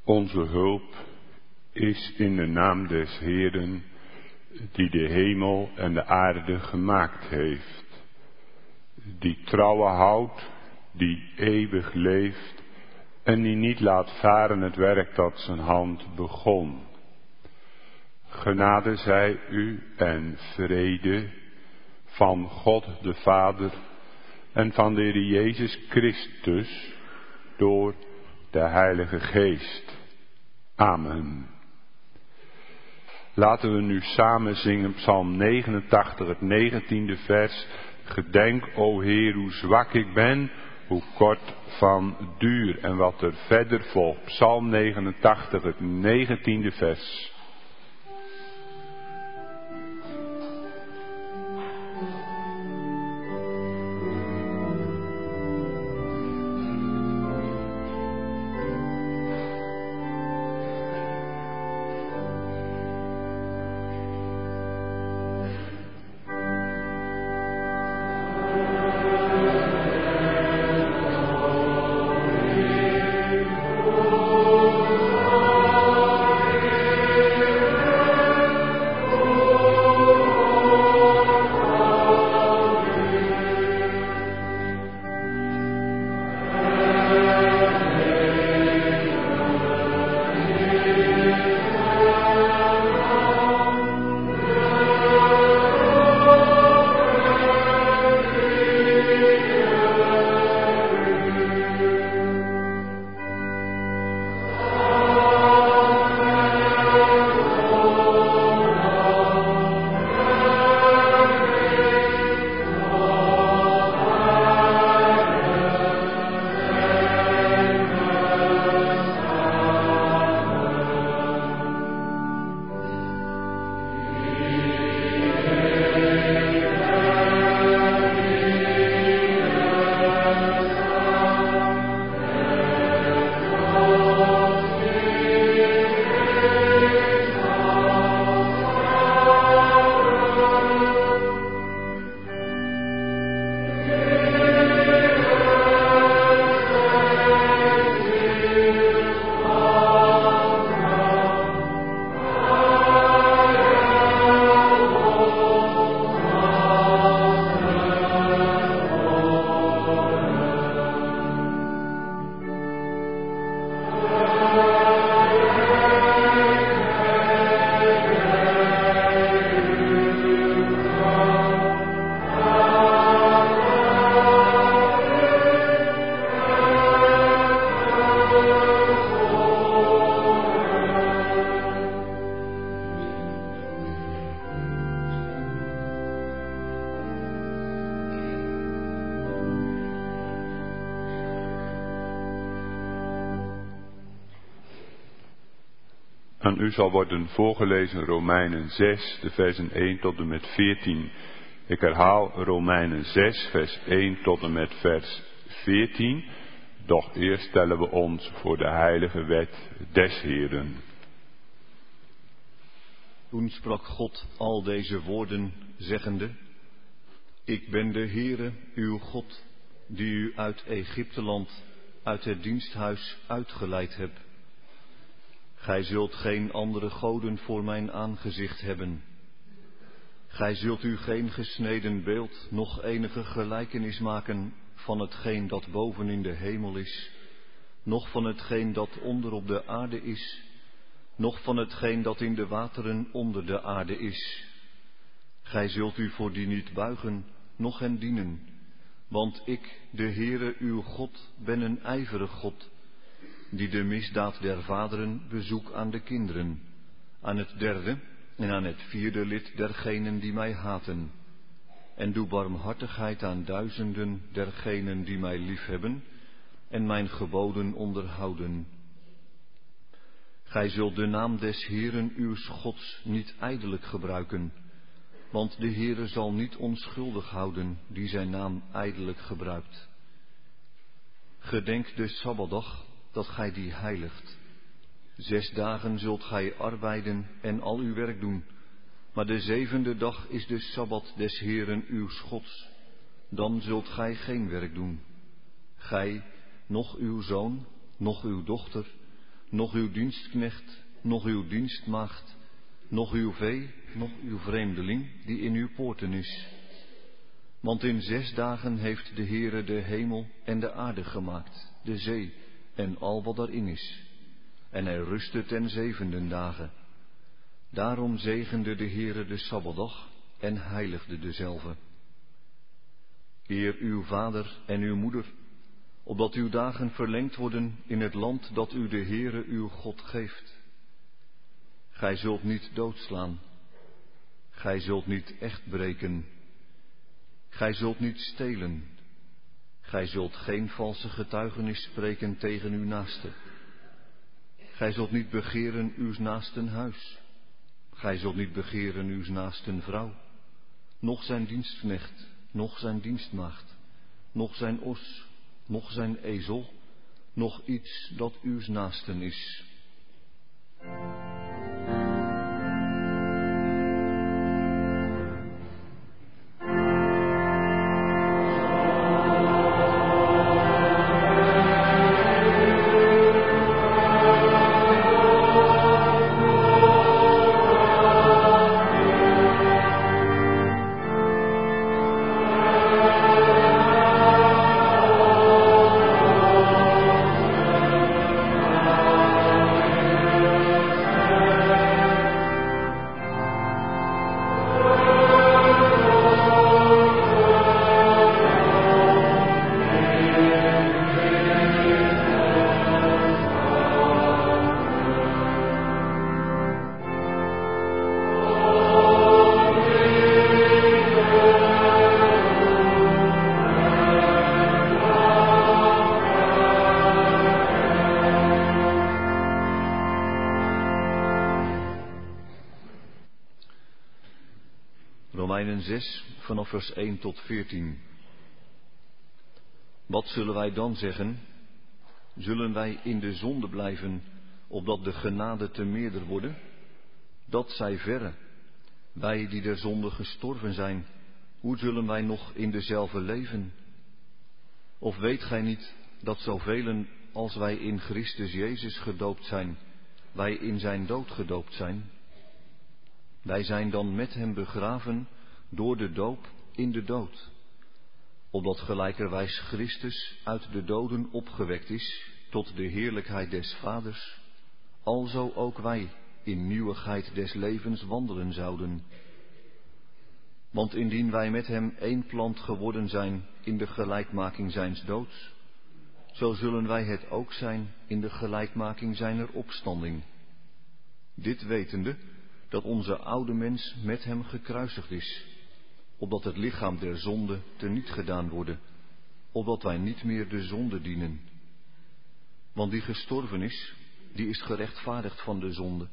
Onze hulp is in de naam des Heeren, die de hemel en de aarde gemaakt heeft, die trouwe houdt, die eeuwig leeft en die niet laat varen het werk dat zijn hand begon. Genade zij u en vrede van God de Vader en van de Heer Jezus Christus door de Heilige Geest. Amen. Laten we nu samen zingen Psalm 89, het 19e vers. Gedenk, o Heer, hoe zwak ik ben, hoe kort van duur. En wat er verder volgt. Psalm 89, het 19e vers. Aan u zal worden voorgelezen Romeinen 6, de versen 1 tot en met 14. Ik herhaal Romeinen 6, vers 1 tot en met vers 14. Doch eerst stellen we ons voor de heilige wet des Heeren. Toen sprak God al deze woorden, zeggende: Ik ben de Heere, uw God, die u uit Egypteland, uit het diensthuis uitgeleid heb. Gij zult geen andere goden voor mijn aangezicht hebben. Gij zult u geen gesneden beeld, noch enige gelijkenis maken van hetgeen dat boven in de hemel is, noch van hetgeen dat onder op de aarde is, noch van hetgeen dat in de wateren onder de aarde is. Gij zult u voor die niet buigen, noch hen dienen, want ik, de Heere uw God, ben een ijverig God, die de misdaad der vaderen bezoek aan de kinderen, aan het derde en aan het vierde lid dergenen die mij haten, en doe barmhartigheid aan duizenden dergenen die mij liefhebben en mijn geboden onderhouden. Gij zult de naam des Heeren uws Gods niet ijdelijk gebruiken, want de Heere zal niet onschuldig houden die zijn naam ijdelijk gebruikt. Gedenk de Sabbatdag, dat gij die heiligt. 6 dagen zult gij arbeiden en al uw werk doen, maar de 7e dag is de Sabbat des Heeren uws Gods. Dan zult gij geen werk doen. Gij, noch uw zoon, noch uw dochter, noch uw dienstknecht, noch uw dienstmaagd, noch uw vee, noch uw vreemdeling die in uw poorten is. Want in 6 dagen heeft de Heere de hemel en de aarde gemaakt, de zee en al wat daarin is. En hij rustte ten 7e dagen. Daarom zegende de Heere de Sabbatdag en heiligde dezelve. Eer uw vader en uw moeder, opdat uw dagen verlengd worden in het land dat u de Heere uw God geeft. Gij zult niet doodslaan. Gij zult niet echt breken. Gij zult niet stelen. Gij zult geen valse getuigenis spreken tegen uw naaste. Gij zult niet begeren uws naasten huis. Gij zult niet begeren uws naasten vrouw, noch zijn dienstknecht, noch zijn dienstmaagd, noch zijn os, noch zijn ezel, noch iets dat uws naasten is. Romeinen 6, vanaf vers 1 tot 14. Wat zullen wij dan zeggen? Zullen wij in de zonde blijven, opdat de genade te meerder worden? Dat zij verre. Wij die der zonde gestorven zijn, hoe zullen wij nog in dezelfde leven? Of weet gij niet dat zoveel als wij in Christus Jezus gedoopt zijn, wij in zijn dood gedoopt zijn? Wij zijn dan met hem begraven door de doop in de dood, opdat gelijkerwijs Christus uit de doden opgewekt is tot de heerlijkheid des Vaders, alzo ook wij in nieuwigheid des levens wandelen zouden. Want indien wij met hem één plant geworden zijn in de gelijkmaking zijns doods, zo zullen wij het ook zijn in de gelijkmaking zijner opstanding. Dit wetende, dat onze oude mens met hem gekruisigd is, opdat het lichaam der zonde teniet gedaan worden, opdat wij niet meer de zonde dienen. Want die gestorven is, die is gerechtvaardigd van de zonde.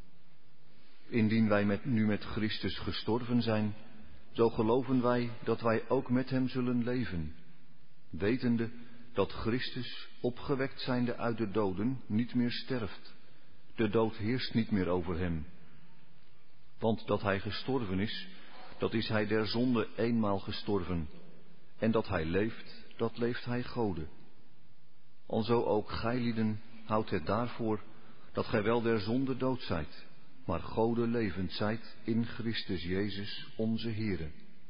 Indien wij nu met Christus gestorven zijn, zo geloven wij dat wij ook met hem zullen leven, wetende dat Christus, opgewekt zijnde uit de doden, niet meer sterft. De dood heerst niet meer over hem. Want dat hij gestorven is, dat is hij der zonde eenmaal gestorven. En dat hij leeft, dat leeft hij Gode. Alzo ook gijlieden houdt het daarvoor, dat gij wel der zonde dood zijt, maar Gode levend zijt in Christus Jezus onze Heere.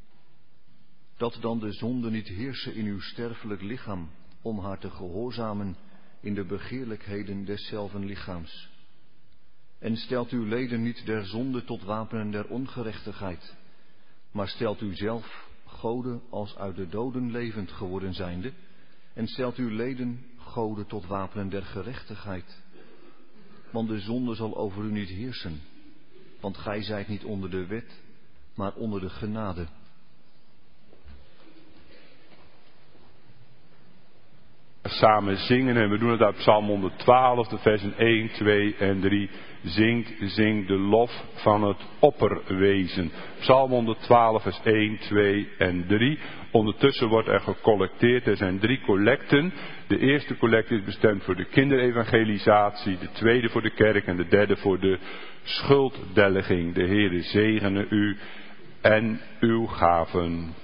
Dat dan de zonde niet heerse in uw sterfelijk lichaam, om haar te gehoorzamen in de begeerlijkheden deszelven lichaams. En stelt uw leden niet der zonde tot wapenen der ongerechtigheid, maar stelt u zelf, Gode, als uit de doden levend geworden zijnde, en stelt uw leden, Gode, tot wapenen der gerechtigheid. Want de zonde zal over u niet heersen, want gij zijt niet onder de wet, maar onder de genade. Samen zingen en we doen het uit Psalm 112, de versen 1, 2 en 3. Zing de lof van het opperwezen. Psalm 112 vers 1, 2 en 3. Ondertussen wordt er gecollecteerd. Er zijn 3 collecten. De eerste collecte is bestemd voor de kinderevangelisatie. De tweede voor de kerk en de derde voor de schulddelging. De Heere zegene u en uw gaven.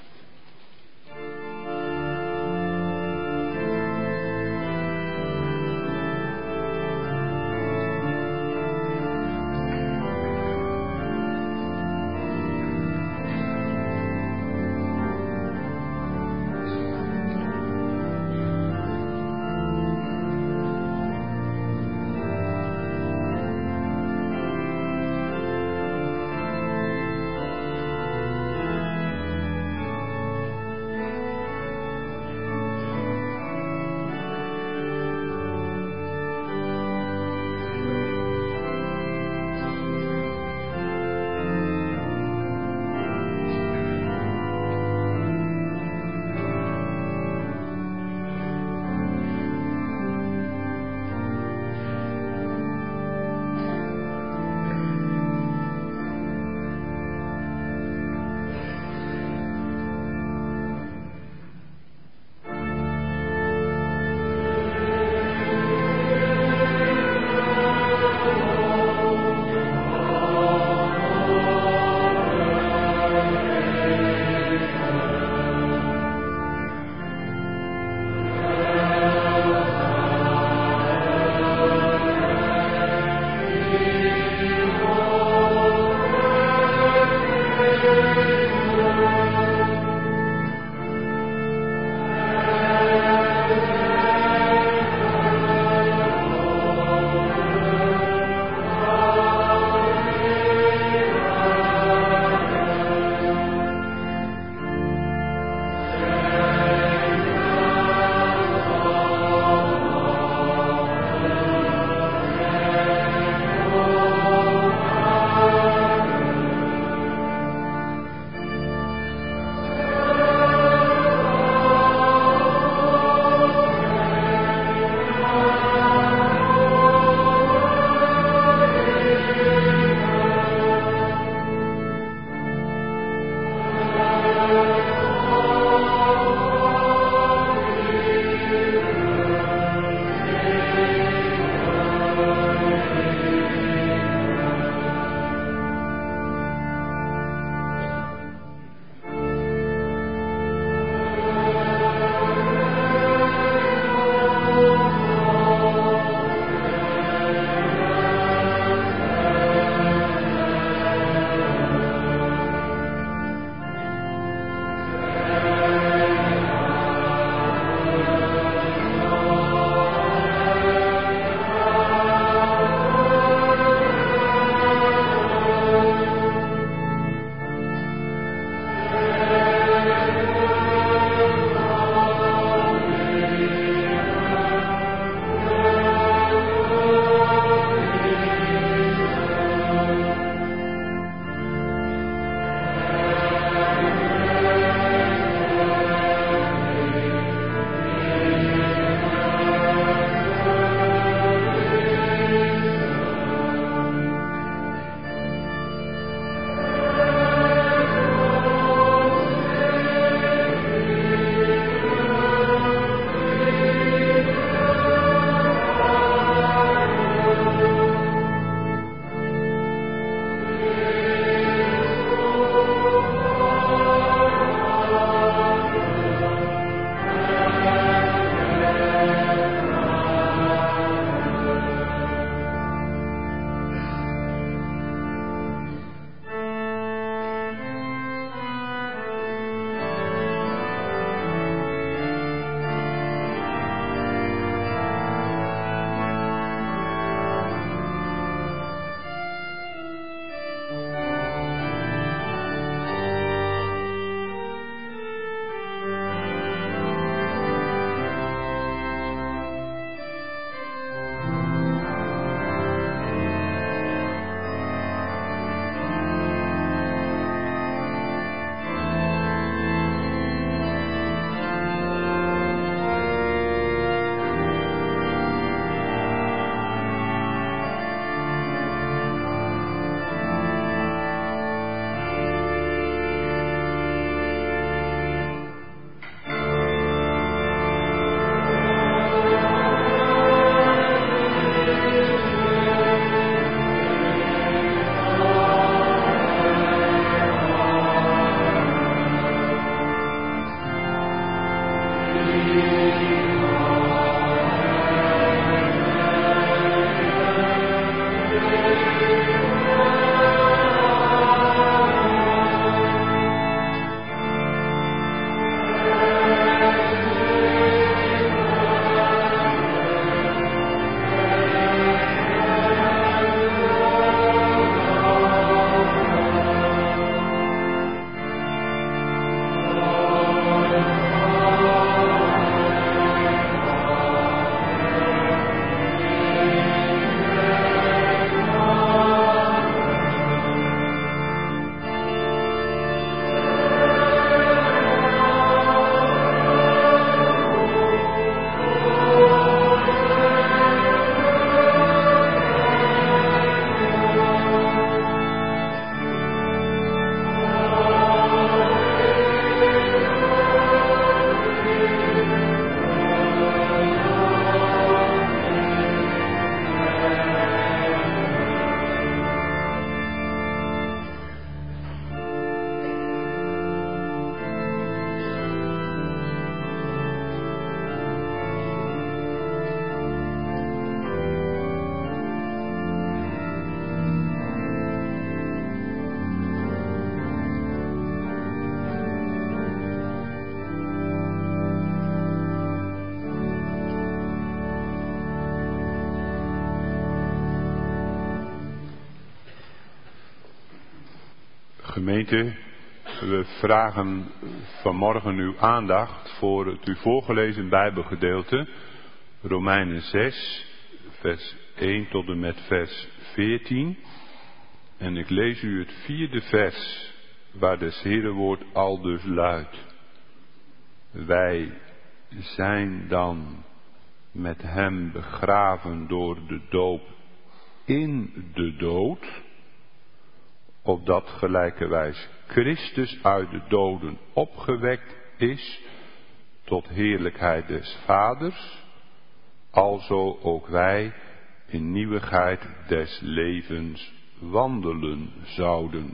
Gemeente, we vragen vanmorgen uw aandacht voor het u voorgelezen Bijbelgedeelte, Romeinen 6, vers 1 tot en met vers 14. En ik lees u het 4e vers, waar des Heeren woord aldus luidt. Wij zijn dan met hem begraven door de doop in de dood, opdat gelijkerwijs Christus uit de doden opgewekt is tot heerlijkheid des Vaders, alzo ook wij in nieuwigheid des levens wandelen zouden.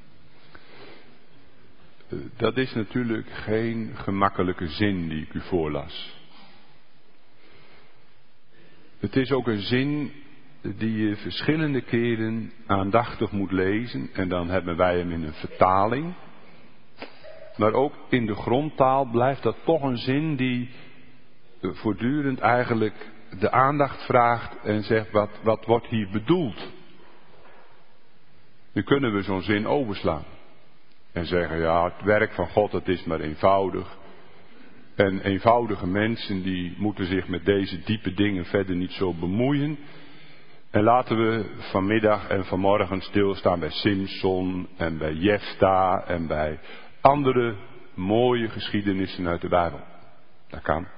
Dat is natuurlijk geen gemakkelijke zin die ik u voorlas. Het is ook een zin die je verschillende keren aandachtig moet lezen. En dan hebben wij hem in een vertaling. Maar ook in de grondtaal blijft dat toch een zin die voortdurend eigenlijk de aandacht vraagt en zegt wat wordt hier bedoeld. Nu kunnen we zo'n zin overslaan. En zeggen ja, het werk van God het is maar eenvoudig. En eenvoudige mensen die moeten zich met deze diepe dingen verder niet zo bemoeien. En laten we vanmiddag en vanmorgen stilstaan bij Simson en bij Jefta en bij andere mooie geschiedenissen uit de Bijbel. Dat kan.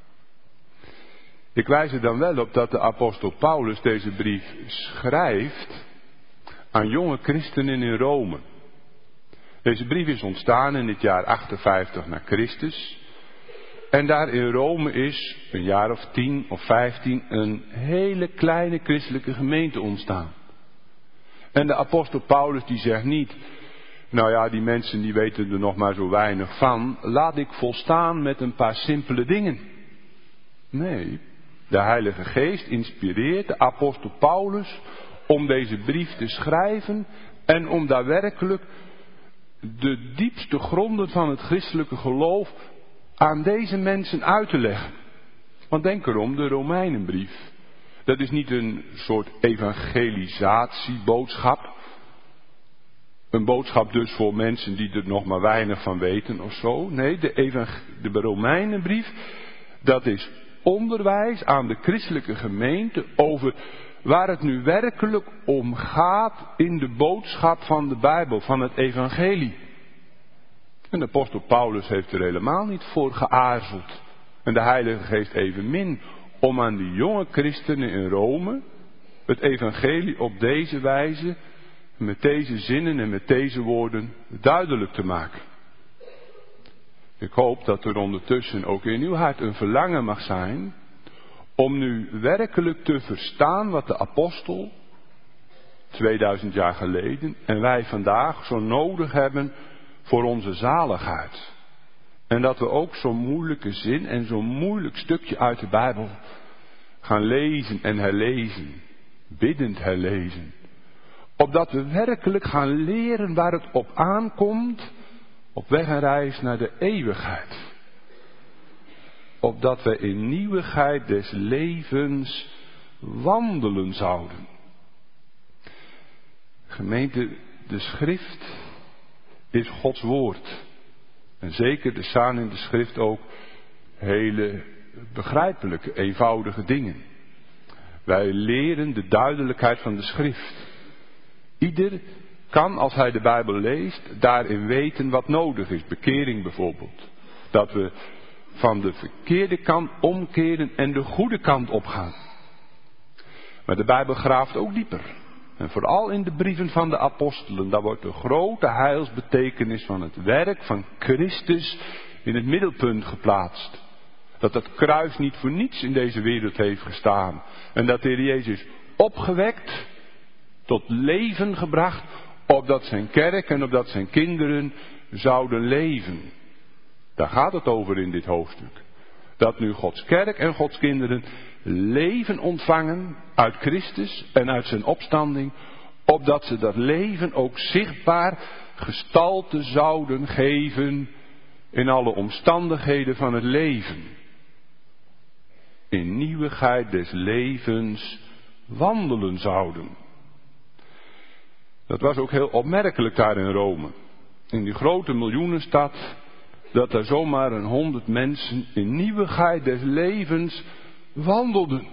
Ik wijs er dan wel op dat de apostel Paulus deze brief schrijft aan jonge christenen in Rome. Deze brief is ontstaan in het jaar 58 na Christus. En daar in Rome is een jaar of 10 of 15 een hele kleine christelijke gemeente ontstaan. En de apostel Paulus die zegt niet, nou ja, die mensen die weten er nog maar zo weinig van, laat ik volstaan met een paar simpele dingen. Nee, de Heilige Geest inspireert de apostel Paulus om deze brief te schrijven en om daadwerkelijk de diepste gronden van het christelijke geloof aan deze mensen uit te leggen. Want denk erom, de Romeinenbrief, dat is niet een soort evangelisatieboodschap. Een boodschap dus voor mensen die er nog maar weinig van weten of zo. Nee, de Romeinenbrief, dat is onderwijs aan de christelijke gemeente over waar het nu werkelijk om gaat in de boodschap van de Bijbel, van het evangelie. En de apostel Paulus heeft er helemaal niet voor geaarzeld. En de Heilige Geest evenmin om aan die jonge christenen in Rome het evangelie op deze wijze, met deze zinnen en met deze woorden duidelijk te maken. Ik hoop dat er ondertussen ook in uw hart een verlangen mag zijn om nu werkelijk te verstaan wat de apostel 2000 jaar geleden en wij vandaag zo nodig hebben voor onze zaligheid. En dat we ook zo'n moeilijke zin en zo'n moeilijk stukje uit de Bijbel gaan lezen en herlezen. Biddend herlezen. Opdat we werkelijk gaan leren waar het op aankomt op weg en reis naar de eeuwigheid. Opdat we in nieuwigheid des levens wandelen zouden. Gemeente, de schrift is Gods woord. En zeker er staan in de schrift ook hele begrijpelijke, eenvoudige dingen. Wij leren de duidelijkheid van de schrift. Ieder kan, als hij de Bijbel leest, daarin weten wat nodig is. Bekering bijvoorbeeld. Dat we van de verkeerde kant omkeren en de goede kant opgaan. Maar de Bijbel graaft ook dieper. En vooral in de brieven van de apostelen, daar wordt de grote heilsbetekenis van het werk van Christus in het middelpunt geplaatst. Dat het kruis niet voor niets in deze wereld heeft gestaan. En dat de Heer Jezus opgewekt, tot leven gebracht, opdat zijn kerk en opdat zijn kinderen zouden leven. Daar gaat het over in dit hoofdstuk. Dat nu Gods kerk en Gods kinderen leven ontvangen uit Christus en uit zijn opstanding, opdat ze dat leven ook zichtbaar gestalte zouden geven in alle omstandigheden van het leven. In nieuwigheid des levens wandelen zouden. Dat was ook heel opmerkelijk daar in Rome. In die grote miljoenenstad, dat er zomaar 100 mensen in nieuwigheid des levens wandelden.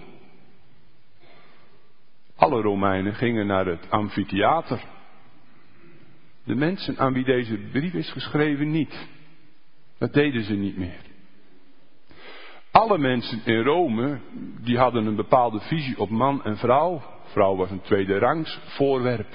Alle Romeinen gingen naar het amfitheater. De mensen aan wie deze brief is geschreven niet. Dat deden ze niet meer. Alle mensen in Rome, die hadden een bepaalde visie op man en vrouw. Vrouw was een tweede rangs voorwerp.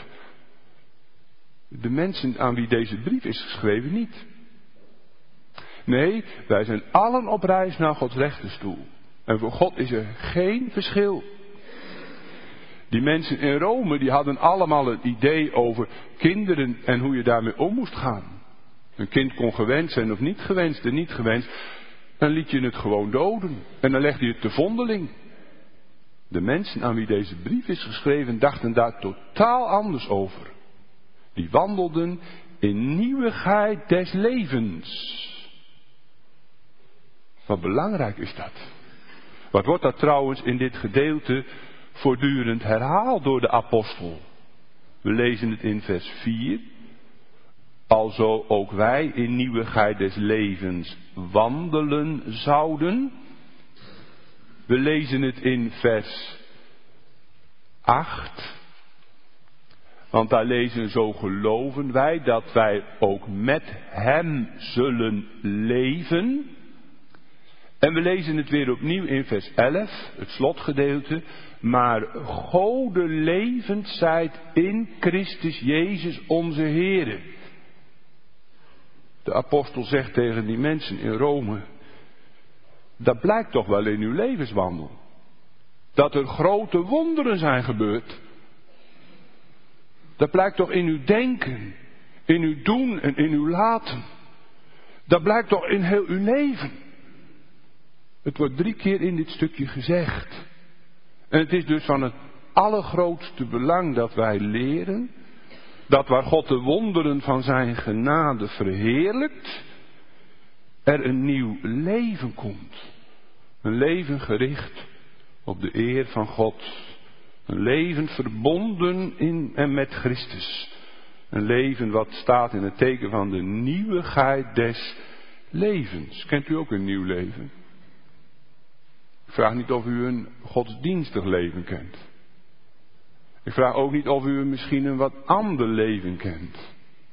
De mensen aan wie deze brief is geschreven niet. Nee, wij zijn allen op reis naar Gods rechterstoel. En voor God is er geen verschil. Die mensen in Rome, die hadden allemaal een idee over kinderen en hoe je daarmee om moest gaan. Een kind kon gewenst zijn of niet gewenst en niet gewenst. Dan liet je het gewoon doden. En dan legde je het te vondeling. De mensen aan wie deze brief is geschreven, dachten daar totaal anders over. Die wandelden in nieuwigheid des levens. Wat belangrijk is dat. Wat wordt dat trouwens in dit gedeelte voortdurend herhaald door de apostel? We lezen het in vers 4. Alzo ook wij in nieuwigheid des levens wandelen zouden. We lezen het in vers 8. Want daar lezen zo geloven wij dat wij ook met hem zullen leven. En we lezen het weer opnieuw in vers 11, het slotgedeelte. Maar Gode levend zijt in Christus Jezus onze Heere. De apostel zegt tegen die mensen in Rome, dat blijkt toch wel in uw levenswandel. Dat er grote wonderen zijn gebeurd. Dat blijkt toch in uw denken, in uw doen en in uw laten. Dat blijkt toch in heel uw leven. Het wordt 3 keer in dit stukje gezegd. En het is dus van het allergrootste belang dat wij leren dat waar God de wonderen van zijn genade verheerlijkt, er een nieuw leven komt. Een leven gericht op de eer van God. Een leven verbonden in en met Christus. Een leven wat staat in het teken van de nieuwigheid des levens. Kent u ook een nieuw leven? Ik vraag niet of u een godsdienstig leven kent. Ik vraag ook niet of u misschien een wat ander leven kent.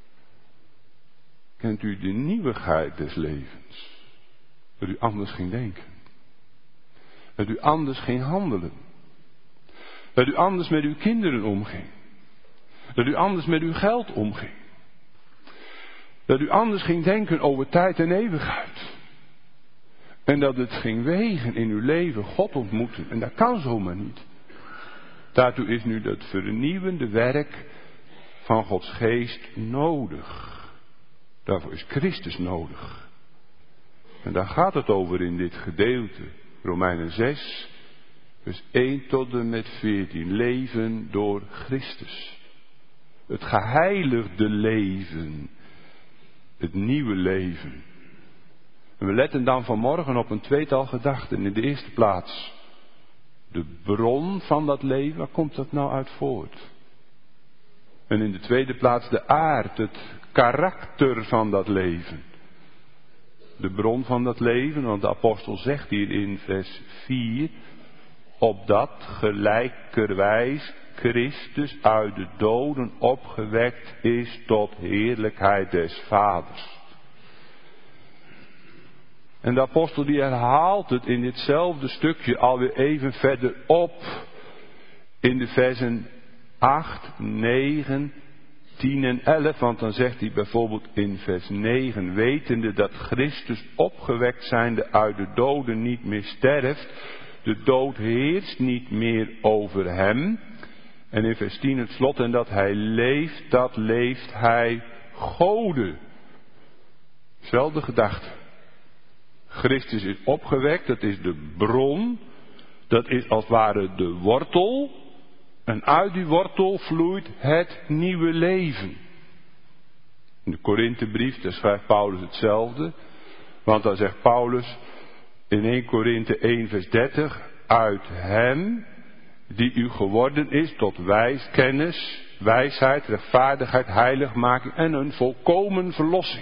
Kent u de nieuwigheid des levens? Dat u anders ging denken. Dat u anders ging handelen. Dat u anders met uw kinderen omging. Dat u anders met uw geld omging. Dat u anders ging denken over tijd en eeuwigheid. En dat het ging wegen in uw leven God ontmoeten. En dat kan zomaar niet. Daartoe is nu dat vernieuwende werk van Gods geest nodig. Daarvoor is Christus nodig. En daar gaat het over in dit gedeelte. Romeinen 6, vers 1 tot en met 14. Leven door Christus. Het geheiligde leven. Het nieuwe leven. En we letten dan vanmorgen op een tweetal gedachten. In de eerste plaats de bron van dat leven. Waar komt dat nou uit voort? En in de tweede plaats de aard, het karakter van dat leven. De bron van dat leven, want de apostel zegt hier in vers 4. Opdat gelijkerwijs Christus uit de doden opgewekt is tot heerlijkheid des Vaders. En de apostel die herhaalt het in ditzelfde stukje alweer even verderop. In de versen 8, 9, 10 en 11. Want dan zegt hij bijvoorbeeld in vers 9. Wetende dat Christus opgewekt zijnde uit de doden niet meer sterft. De dood heerst niet meer over hem. En in vers 10 het slot. En dat hij leeft, dat leeft hij Gode. Zelfde gedachte. Christus is opgewekt, dat is de bron. Dat is als het ware de wortel. En uit die wortel vloeit het nieuwe leven. In de Korinthebrief, daar schrijft Paulus hetzelfde. Want dan zegt Paulus in 1 Korinthe 1 vers 30. Uit hem die u geworden is tot wijskennis wijsheid, rechtvaardigheid, heiligmaking en een volkomen verlossing.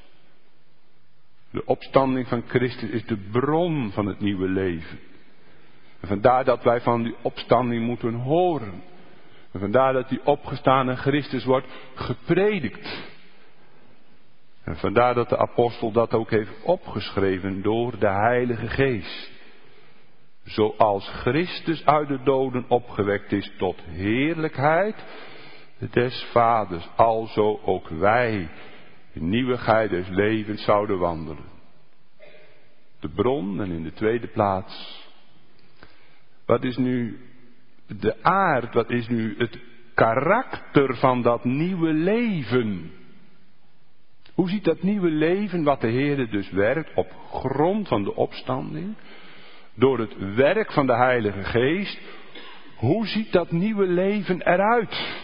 De opstanding van Christus is de bron van het nieuwe leven. En vandaar dat wij van die opstanding moeten horen. En vandaar dat die opgestane Christus wordt gepredikt. En vandaar dat de apostel dat ook heeft opgeschreven door de Heilige Geest. Zoals Christus uit de doden opgewekt is tot heerlijkheid des Vaders, alzo ook wij in nieuwigheid des levens zouden wandelen. De bron en in de tweede plaats, wat is nu de aard, wat is nu het karakter van dat nieuwe leven? Hoe ziet dat nieuwe leven, wat de Heer dus werkt op grond van de opstanding, door het werk van de Heilige Geest, hoe ziet dat nieuwe leven eruit?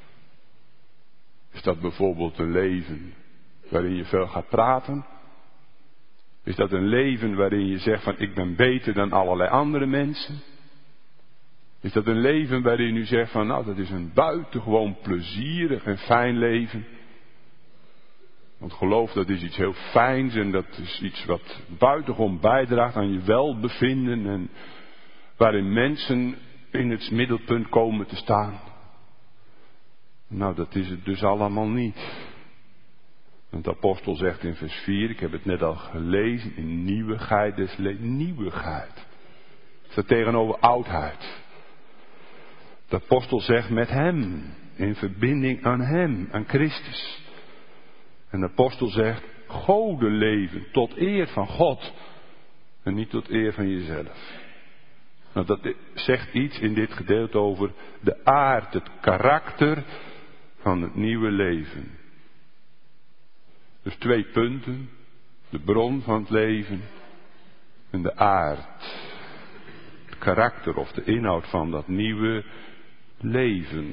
Is dat bijvoorbeeld een leven waarin je veel gaat praten? Is dat een leven waarin je zegt van ik ben beter dan allerlei andere mensen? Is dat een leven waarin u zegt van nou dat is een buitengewoon plezierig en fijn leven? Want geloof dat is iets heel fijns en dat is iets wat buitengewoon bijdraagt aan je welbevinden en waarin mensen in het middelpunt komen te staan. Nou, dat is het dus allemaal niet. Want de apostel zegt in vers 4, ik heb het net al gelezen, in nieuwigheid des levens. Nieuwigheid. Dat tegenover oudheid. De apostel zegt met hem, in verbinding aan hem, aan Christus. En de apostel zegt, Gode leven, tot eer van God en niet tot eer van jezelf. Nou, dat zegt iets in dit gedeelte over de aard, het karakter van het nieuwe leven. Dus 2 punten, de bron van het leven en de aard. Het karakter of de inhoud van dat nieuwe leven.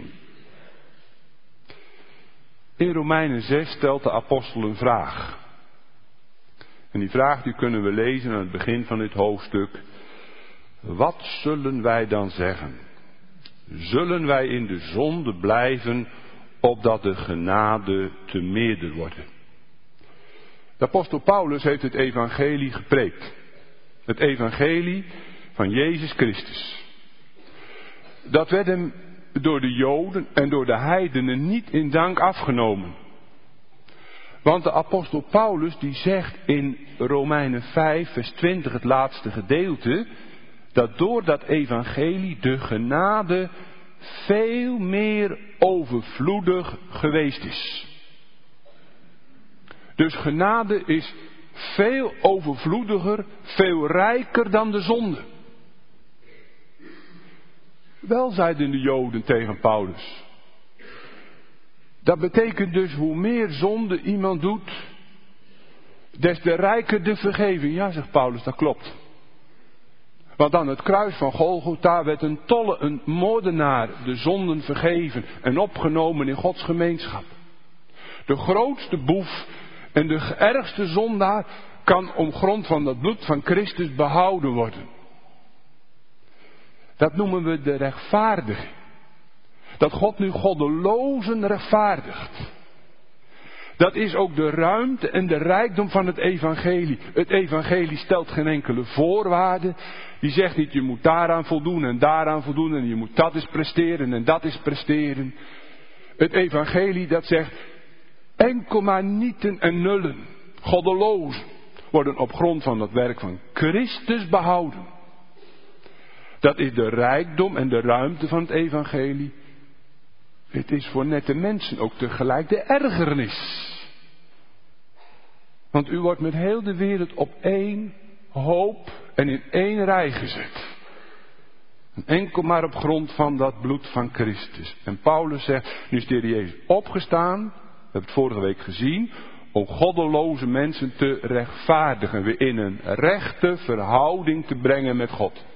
In Romeinen 6 stelt de apostel een vraag. En die vraag die kunnen we lezen aan het begin van dit hoofdstuk. Wat zullen wij dan zeggen? Zullen wij in de zonde blijven, opdat de genade te meerder wordt? De apostel Paulus heeft het evangelie gepreekt. Het evangelie van Jezus Christus. Dat werd hem door de Joden en door de heidenen niet in dank afgenomen. Want de apostel Paulus die zegt in Romeinen 5 vers 20 het laatste gedeelte, dat door dat evangelie de genade veel meer overvloedig geweest is. Dus genade is veel overvloediger, veel rijker dan de zonde. Wel, zeiden de Joden tegen Paulus. Dat betekent dus hoe meer zonde iemand doet, des te rijker de vergeving. Ja, zegt Paulus, dat klopt. Want aan het kruis van Golgotha werd een moordenaar de zonden vergeven en opgenomen in Gods gemeenschap. De grootste boef en de ergste zondaar kan om grond van het bloed van Christus behouden worden. Dat noemen we de rechtvaardiging. Dat God nu goddelozen rechtvaardigt. Dat is ook de ruimte en de rijkdom van het evangelie. Het evangelie stelt geen enkele voorwaarde. Die zegt niet je moet daaraan voldoen en daaraan voldoen en je moet dat eens presteren en dat eens presteren. Het evangelie dat zegt enkel maar nieten en nullen, goddelozen, worden op grond van het werk van Christus behouden. Dat is de rijkdom en de ruimte van het evangelie. Het is voor nette mensen ook tegelijk de ergernis. Want u wordt met heel de wereld op één hoop en in één rij gezet. En enkel maar op grond van dat bloed van Christus. En Paulus zegt, nu is de Heer Jezus opgestaan, we hebben het vorige week gezien, om goddeloze mensen te rechtvaardigen, weer in een rechte verhouding te brengen met God.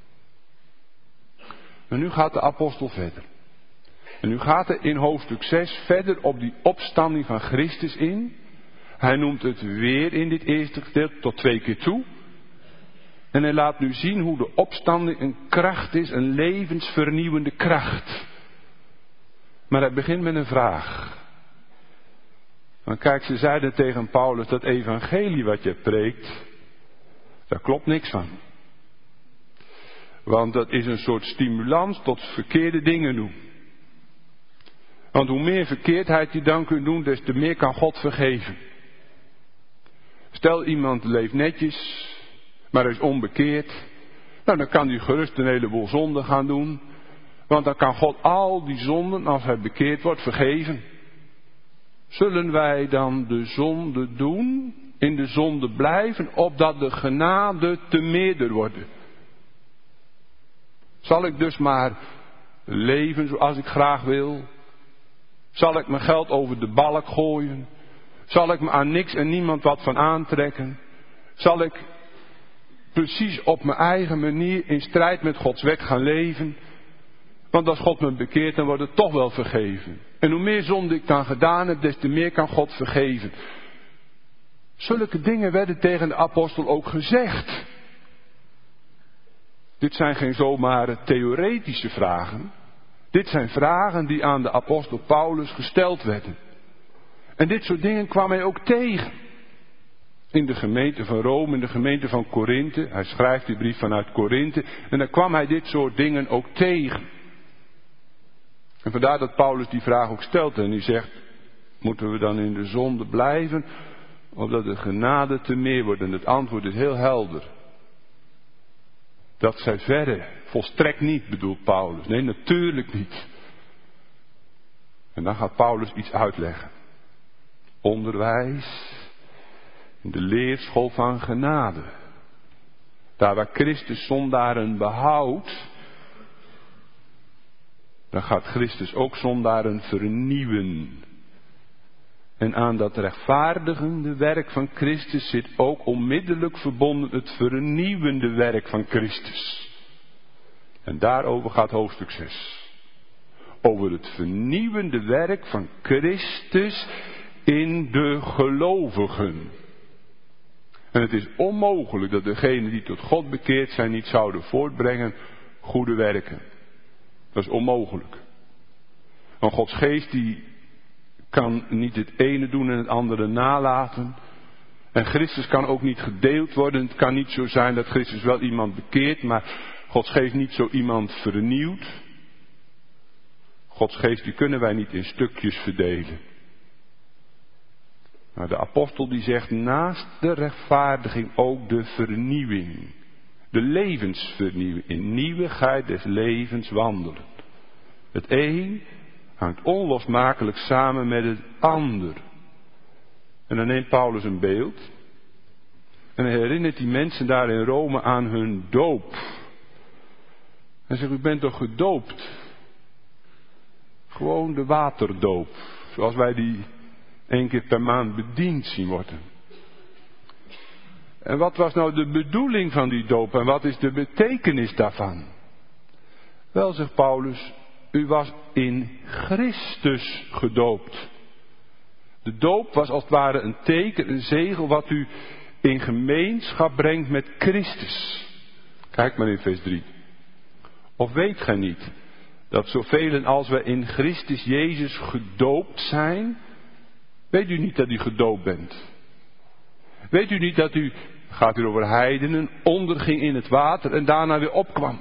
En nu gaat de apostel verder. En nu gaat hij in hoofdstuk 6 verder op die opstanding van Christus in. Hij noemt het weer in dit eerste gedeelte tot 2 keer toe. En hij laat nu zien hoe de opstanding een kracht is, een levensvernieuwende kracht. Maar hij begint met een vraag. Want kijk, ze zeiden tegen Paulus, dat evangelie wat je preekt, daar klopt niks van. Want dat is een soort stimulans tot verkeerde dingen doen. Want hoe meer verkeerdheid je dan kunt doen, des te meer kan God vergeven. Stel iemand leeft netjes, maar is onbekeerd. Nou, dan kan hij gerust een heleboel zonden gaan doen. Want dan kan God al die zonden, als hij bekeerd wordt, vergeven. Zullen wij dan de zonde doen, in de zonde blijven, opdat de genade te meerder worden? Zal ik dus maar leven zoals ik graag wil? Zal ik mijn geld over de balk gooien? Zal ik me aan niks en niemand wat van aantrekken? Zal ik precies op mijn eigen manier in strijd met Gods wet gaan leven? Want als God me bekeert, dan wordt het toch wel vergeven. En hoe meer zonde ik dan gedaan heb, des te meer kan God vergeven. Zulke dingen werden tegen de apostel ook gezegd. Dit zijn geen zomaar theoretische vragen. Dit zijn vragen die aan de apostel Paulus gesteld werden. En dit soort dingen kwam hij ook tegen. In de gemeente van Rome, in de gemeente van Korinthe. Hij schrijft die brief vanuit Korinthe. En dan kwam hij dit soort dingen ook tegen. En vandaar dat Paulus die vraag ook stelt. En die zegt, moeten we dan in de zonde blijven? Opdat de genade te meer wordt? En het antwoord is heel helder. Dat zij verre, volstrekt niet, bedoelt Paulus. Nee, natuurlijk niet. En dan gaat Paulus iets uitleggen. Onderwijs in de leerschool van genade. Daar waar Christus zondaren behoudt, dan gaat Christus ook zondaren vernieuwen. En aan dat rechtvaardigende werk van Christus zit ook onmiddellijk verbonden het vernieuwende werk van Christus. En daarover gaat hoofdstuk 6. Over het vernieuwende werk van Christus in de gelovigen. En het is onmogelijk dat degenen die tot God bekeerd zijn niet zouden voortbrengen goede werken. Dat is onmogelijk. Want Gods geest die kan niet het ene doen en het andere nalaten. En Christus kan ook niet gedeeld worden. Het kan niet zo zijn dat Christus wel iemand bekeert, maar Gods geest niet zo iemand vernieuwt. Gods geest die kunnen wij niet in stukjes verdelen. Maar de apostel die zegt naast de rechtvaardiging ook de vernieuwing. De levensvernieuwing, in nieuwigheid des levens wandelen. Het een hangt onlosmakelijk samen met het ander. En dan neemt Paulus een beeld. En hij herinnert die mensen daar in Rome aan hun doop. Hij zegt, u bent toch gedoopt? Gewoon de waterdoop. Zoals wij die 1 keer per maand bediend zien worden. En wat was nou de bedoeling van die doop en wat is de betekenis daarvan? Wel, zegt Paulus, u was in Christus gedoopt. De doop was als het ware een teken, een zegel wat u in gemeenschap brengt met Christus. Kijk maar in vers 3. Of weet gij niet dat zoveel als wij in Christus Jezus gedoopt zijn, weet u niet dat u gedoopt bent? Weet u niet dat u, gaat hier over heidenen, onderging in het water en daarna weer opkwam?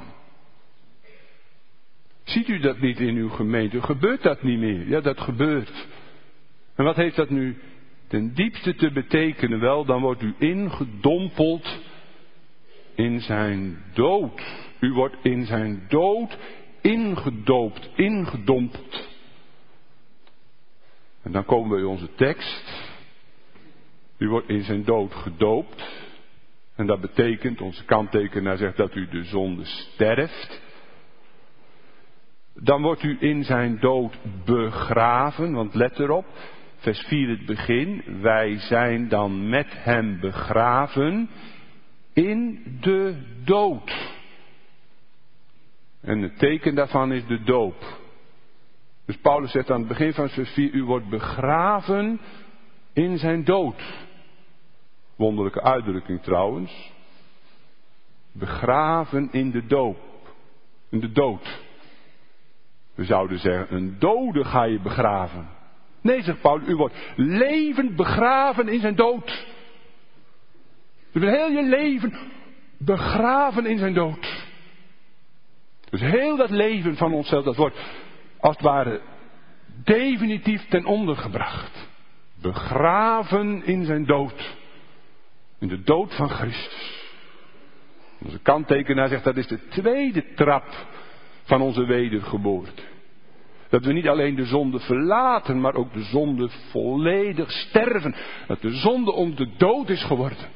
Ziet u dat niet in uw gemeente? Gebeurt dat niet meer? Ja, dat gebeurt. En wat heeft dat nu ten diepste te betekenen? Wel, dan wordt u ingedompeld in zijn dood. U wordt in zijn dood ingedoopt, ingedompeld. En dan komen we bij onze tekst. U wordt in zijn dood gedoopt. En dat betekent, onze kanttekenaar zegt dat u de zonde sterft. Dan wordt u in zijn dood begraven, want let erop, vers 4 het begin. Wij zijn dan met hem begraven in de dood. En het teken daarvan is de doop. Dus Paulus zegt aan het begin van vers 4, u wordt begraven in zijn dood. Wonderlijke uitdrukking trouwens. Begraven in de doop. In de dood. We zouden zeggen, een dode ga je begraven. Nee, zegt Paulus, u wordt levend begraven in zijn dood. U wordt heel je leven begraven in zijn dood. Dus heel dat leven van onszelf, dat wordt als het ware definitief ten onder gebracht. Begraven in zijn dood. In de dood van Christus. Onze kanttekenaar zegt dat is de tweede trap van onze wedergeboorte. Dat we niet alleen de zonde verlaten, maar ook de zonde volledig sterven. Dat de zonde ons de dood is geworden.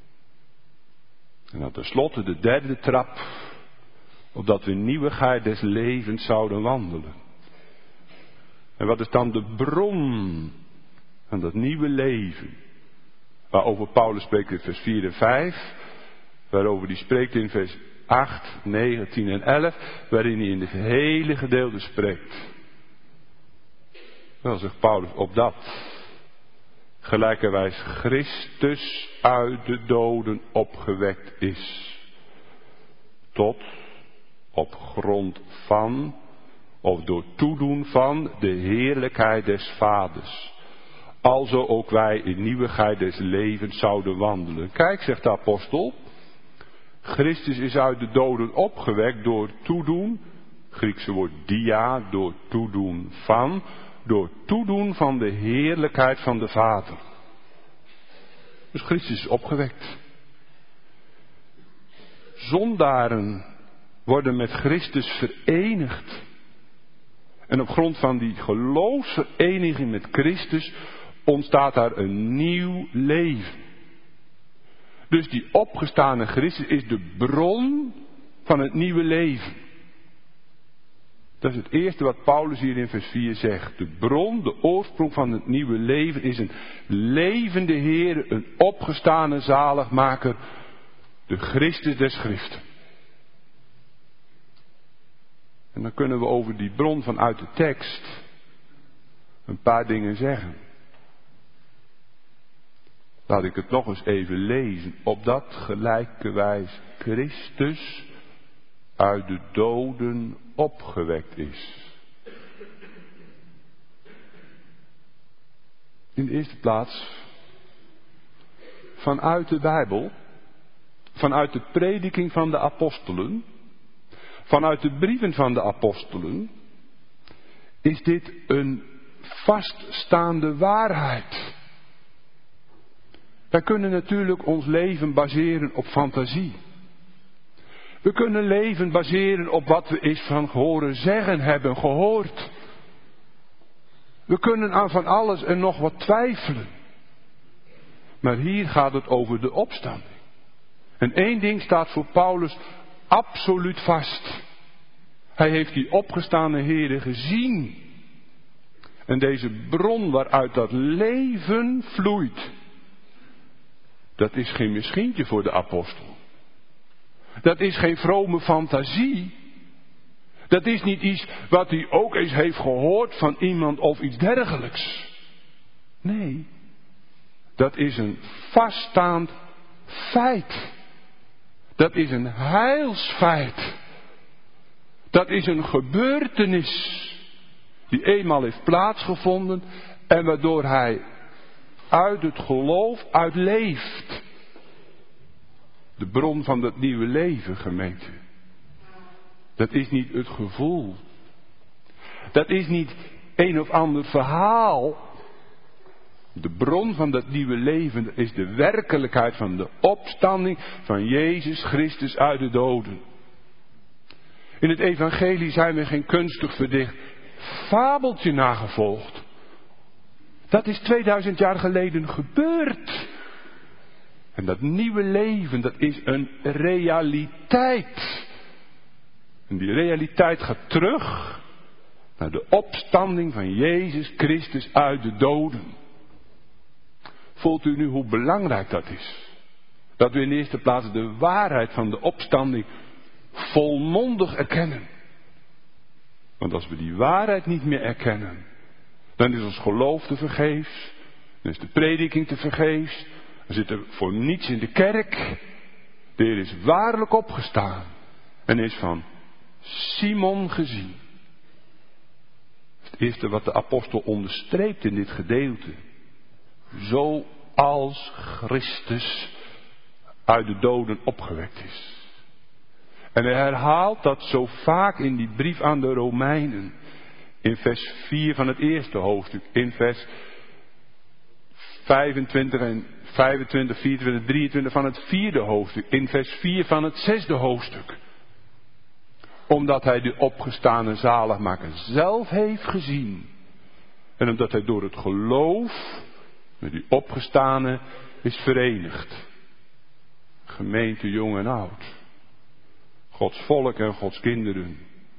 En dan tenslotte de derde trap, opdat we in nieuwigheid des levens zouden wandelen. En wat is dan de bron van dat nieuwe leven? Waarover Paulus spreekt in vers 4 en 5. Waarover hij spreekt in vers 8, 9, 10 en 11. Waarin hij in het hele gedeelte spreekt. Wel zegt Paulus, opdat gelijkerwijs Christus uit de doden opgewekt is. Tot op grond van, of door toedoen van, de heerlijkheid des Vaders. Alzo ook wij in nieuwigheid des levens zouden wandelen. Kijk, zegt de apostel. Christus is uit de doden opgewekt door toedoen. Griekse woord dia, door toedoen van. Door toedoen van de heerlijkheid van de Vader. Dus Christus is opgewekt. Zondaren worden met Christus verenigd. En op grond van die geloofsvereniging met Christus ontstaat daar een nieuw leven. Dus die opgestane Christus is de bron van het nieuwe leven. Dat is het eerste wat Paulus hier in vers 4 zegt. De bron, de oorsprong van het nieuwe leven is een levende Heer, een opgestane zaligmaker, de Christus der Schriften. En dan kunnen we over die bron vanuit de tekst een paar dingen zeggen. Laat ik het nog eens even lezen. Opdat gelijkerwijs Christus uit de doden opgewekt is. In de eerste plaats vanuit de Bijbel, vanuit de prediking van de apostelen, vanuit de brieven van de apostelen, is dit een vaststaande waarheid. Wij kunnen natuurlijk ons leven baseren op fantasie. We kunnen leven baseren op wat we eens van horen zeggen hebben gehoord. We kunnen aan van alles en nog wat twijfelen. Maar hier gaat het over de opstanding. En één ding staat voor Paulus absoluut vast. Hij heeft die opgestane Heere gezien. En deze bron waaruit dat leven vloeit. Dat is geen misschientje voor de apostel. Dat is geen vrome fantasie. Dat is niet iets wat hij ook eens heeft gehoord van iemand of iets dergelijks. Nee, dat is een vaststaand feit. Dat is een heilsfeit. Dat is een gebeurtenis die eenmaal heeft plaatsgevonden en waardoor hij uit het geloof uitleeft. De bron van dat nieuwe leven, gemeente. Dat is niet het gevoel. Dat is niet een of ander verhaal. De bron van dat nieuwe leven is de werkelijkheid van de opstanding van Jezus Christus uit de doden. In het evangelie zijn we geen kunstig verdicht fabeltje nagevolgd. Dat is 2000 jaar geleden gebeurd. En dat nieuwe leven, dat is een realiteit. En die realiteit gaat terug naar de opstanding van Jezus Christus uit de doden. Voelt u nu hoe belangrijk dat is? Dat we in de eerste plaats de waarheid van de opstanding volmondig erkennen. Want als we die waarheid niet meer erkennen, dan is ons geloof te vergeefs, dan is de prediking te vergeefs, dan zit er voor niets in de kerk. De Heer is waarlijk opgestaan en is van Simon gezien. eerste wat de apostel onderstreept in dit gedeelte. Zoals Christus uit de doden opgewekt is. En hij herhaalt dat zo vaak in die brief aan de Romeinen. In vers 4 van het eerste hoofdstuk. In vers 25 en 25, 24, 23 van het vierde hoofdstuk. In vers 4 van het zesde hoofdstuk. Omdat hij de opgestane zaligmaker zelf heeft gezien. En omdat hij door het geloof met die opgestane is verenigd. Gemeente jong en oud. Gods volk en Gods kinderen.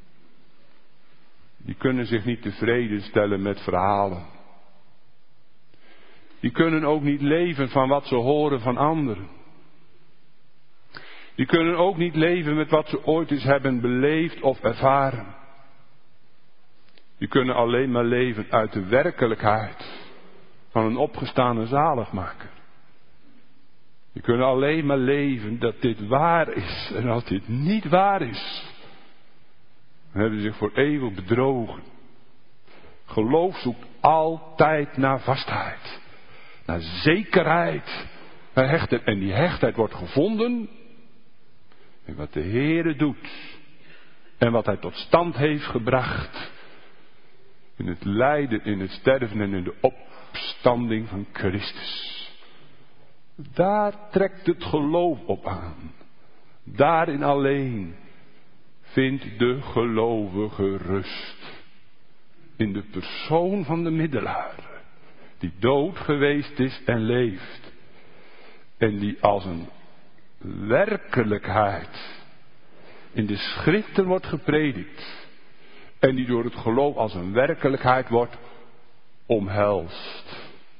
Die kunnen zich niet tevreden stellen met verhalen. Die kunnen ook niet leven van wat ze horen van anderen. Die kunnen ook niet leven met wat ze ooit eens hebben beleefd of ervaren. Die kunnen alleen maar leven uit de werkelijkheid van een opgestane zaligmaker. Die kunnen alleen maar leven dat dit waar is. En als dit niet waar is, dan hebben ze zich voor eeuwig bedrogen. Geloof zoekt altijd naar vastheid. Naar zekerheid. Naar hechtheid. En die hechtheid wordt gevonden in wat de Heere doet. En wat hij tot stand heeft gebracht. In het lijden, in het sterven en in de opstanding van Christus. Daar trekt het geloof op aan. Daarin alleen vindt de gelovige rust. In de persoon van de middelaar. Die dood geweest is en leeft. En die als een werkelijkheid in de schriften wordt gepredikt. En die door het geloof als een werkelijkheid wordt omhelst.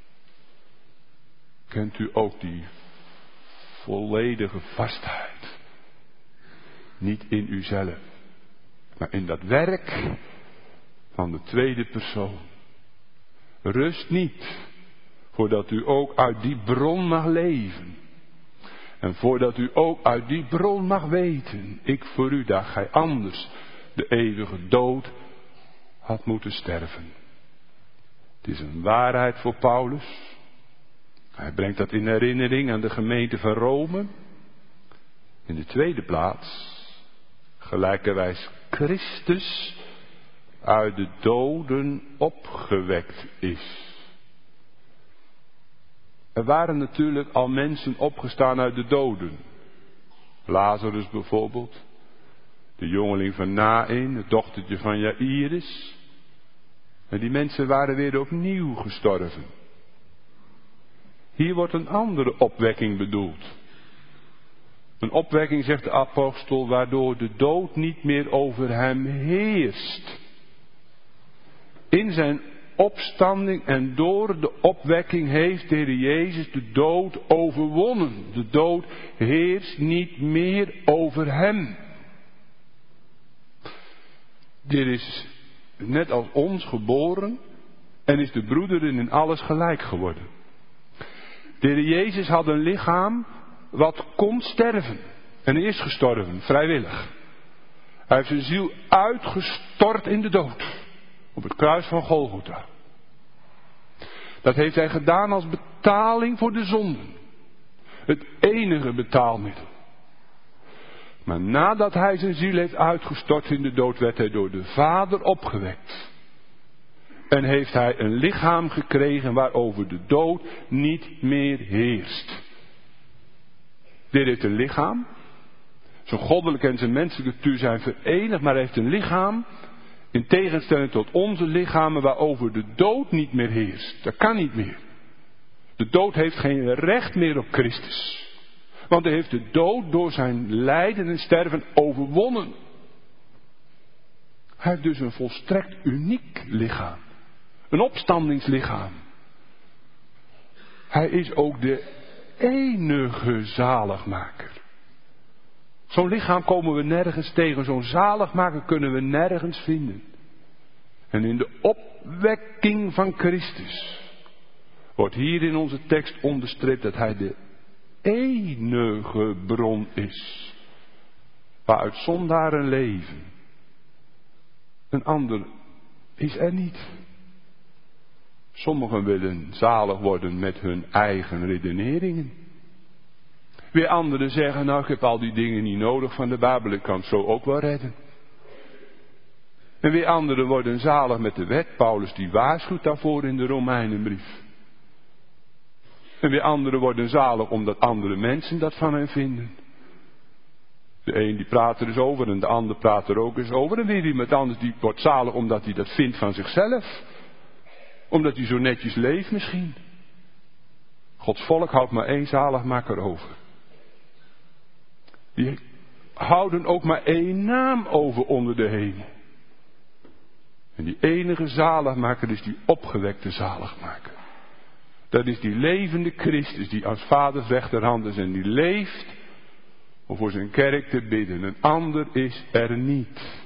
Kent u ook die volledige vastheid? Niet in uzelf, maar in dat werk van de tweede persoon. Rust niet, voordat u ook uit die bron mag leven. En voordat u ook uit die bron mag weten, ik voor u dat gij anders de eeuwige dood had moeten sterven. Het is een waarheid voor Paulus. Hij brengt dat in herinnering aan de gemeente van Rome. In de tweede plaats, gelijkerwijs Christus uit de doden opgewekt is. Er waren natuurlijk al mensen opgestaan uit de doden. Lazarus bijvoorbeeld. De jongeling van Naïn, het dochtertje van Jaïrus. En die mensen waren weer opnieuw gestorven. Hier wordt een andere opwekking bedoeld. Een opwekking, zegt de apostel, waardoor de dood niet meer over hem heerst. In zijn opstanding en door de opwekking heeft de Heer Jezus de dood overwonnen. De dood heerst niet meer over hem. Dit is net als ons geboren en is de broederen in alles gelijk geworden. De Heer Jezus had een lichaam wat kon sterven. En hij is gestorven, vrijwillig. Hij heeft zijn ziel uitgestort in de dood. Op het kruis van Golgotha. Dat heeft hij gedaan als betaling voor de zonden. Het enige betaalmiddel. Maar nadat hij zijn ziel heeft uitgestort in de dood, werd hij door de Vader opgewekt. En heeft hij een lichaam gekregen waarover de dood niet meer heerst. Dit heeft een lichaam. Zijn goddelijke en zijn menselijke natuur zijn verenigd, maar hij heeft een lichaam. In tegenstelling tot onze lichamen waarover de dood niet meer heerst. Dat kan niet meer. De dood heeft geen recht meer op Christus. Want hij heeft de dood door zijn lijden en sterven overwonnen. Hij heeft dus een volstrekt uniek lichaam. Een opstandingslichaam. Hij is ook de enige zaligmaker. Zo'n lichaam komen we nergens tegen. Zo'n zaligmaker kunnen we nergens vinden. En in de opwekking van Christus wordt hier in onze tekst onderstreept dat hij de enige bron is. Waaruit zondaren leven. Een ander is er niet. Sommigen willen zalig worden met hun eigen redeneringen. Weer anderen zeggen, nou ik heb al die dingen niet nodig van de Bijbel, ik kan het zo ook wel redden. En weer anderen worden zalig met de wet. Paulus die waarschuwt daarvoor in de Romeinenbrief. En weer anderen worden zalig omdat andere mensen dat van hen vinden. De een die praat er eens over en de ander praat er ook eens over. En weer iemand anders die wordt zalig omdat hij dat vindt van zichzelf. Omdat hij zo netjes leeft misschien. Gods volk houdt maar één zaligmaker over. Die houden ook maar één naam over onder de hemel. En die enige zaligmaker is die opgewekte zaligmaker. Dat is die levende Christus die als vaders rechterhand is en die leeft om voor zijn kerk te bidden. Een ander is er niet.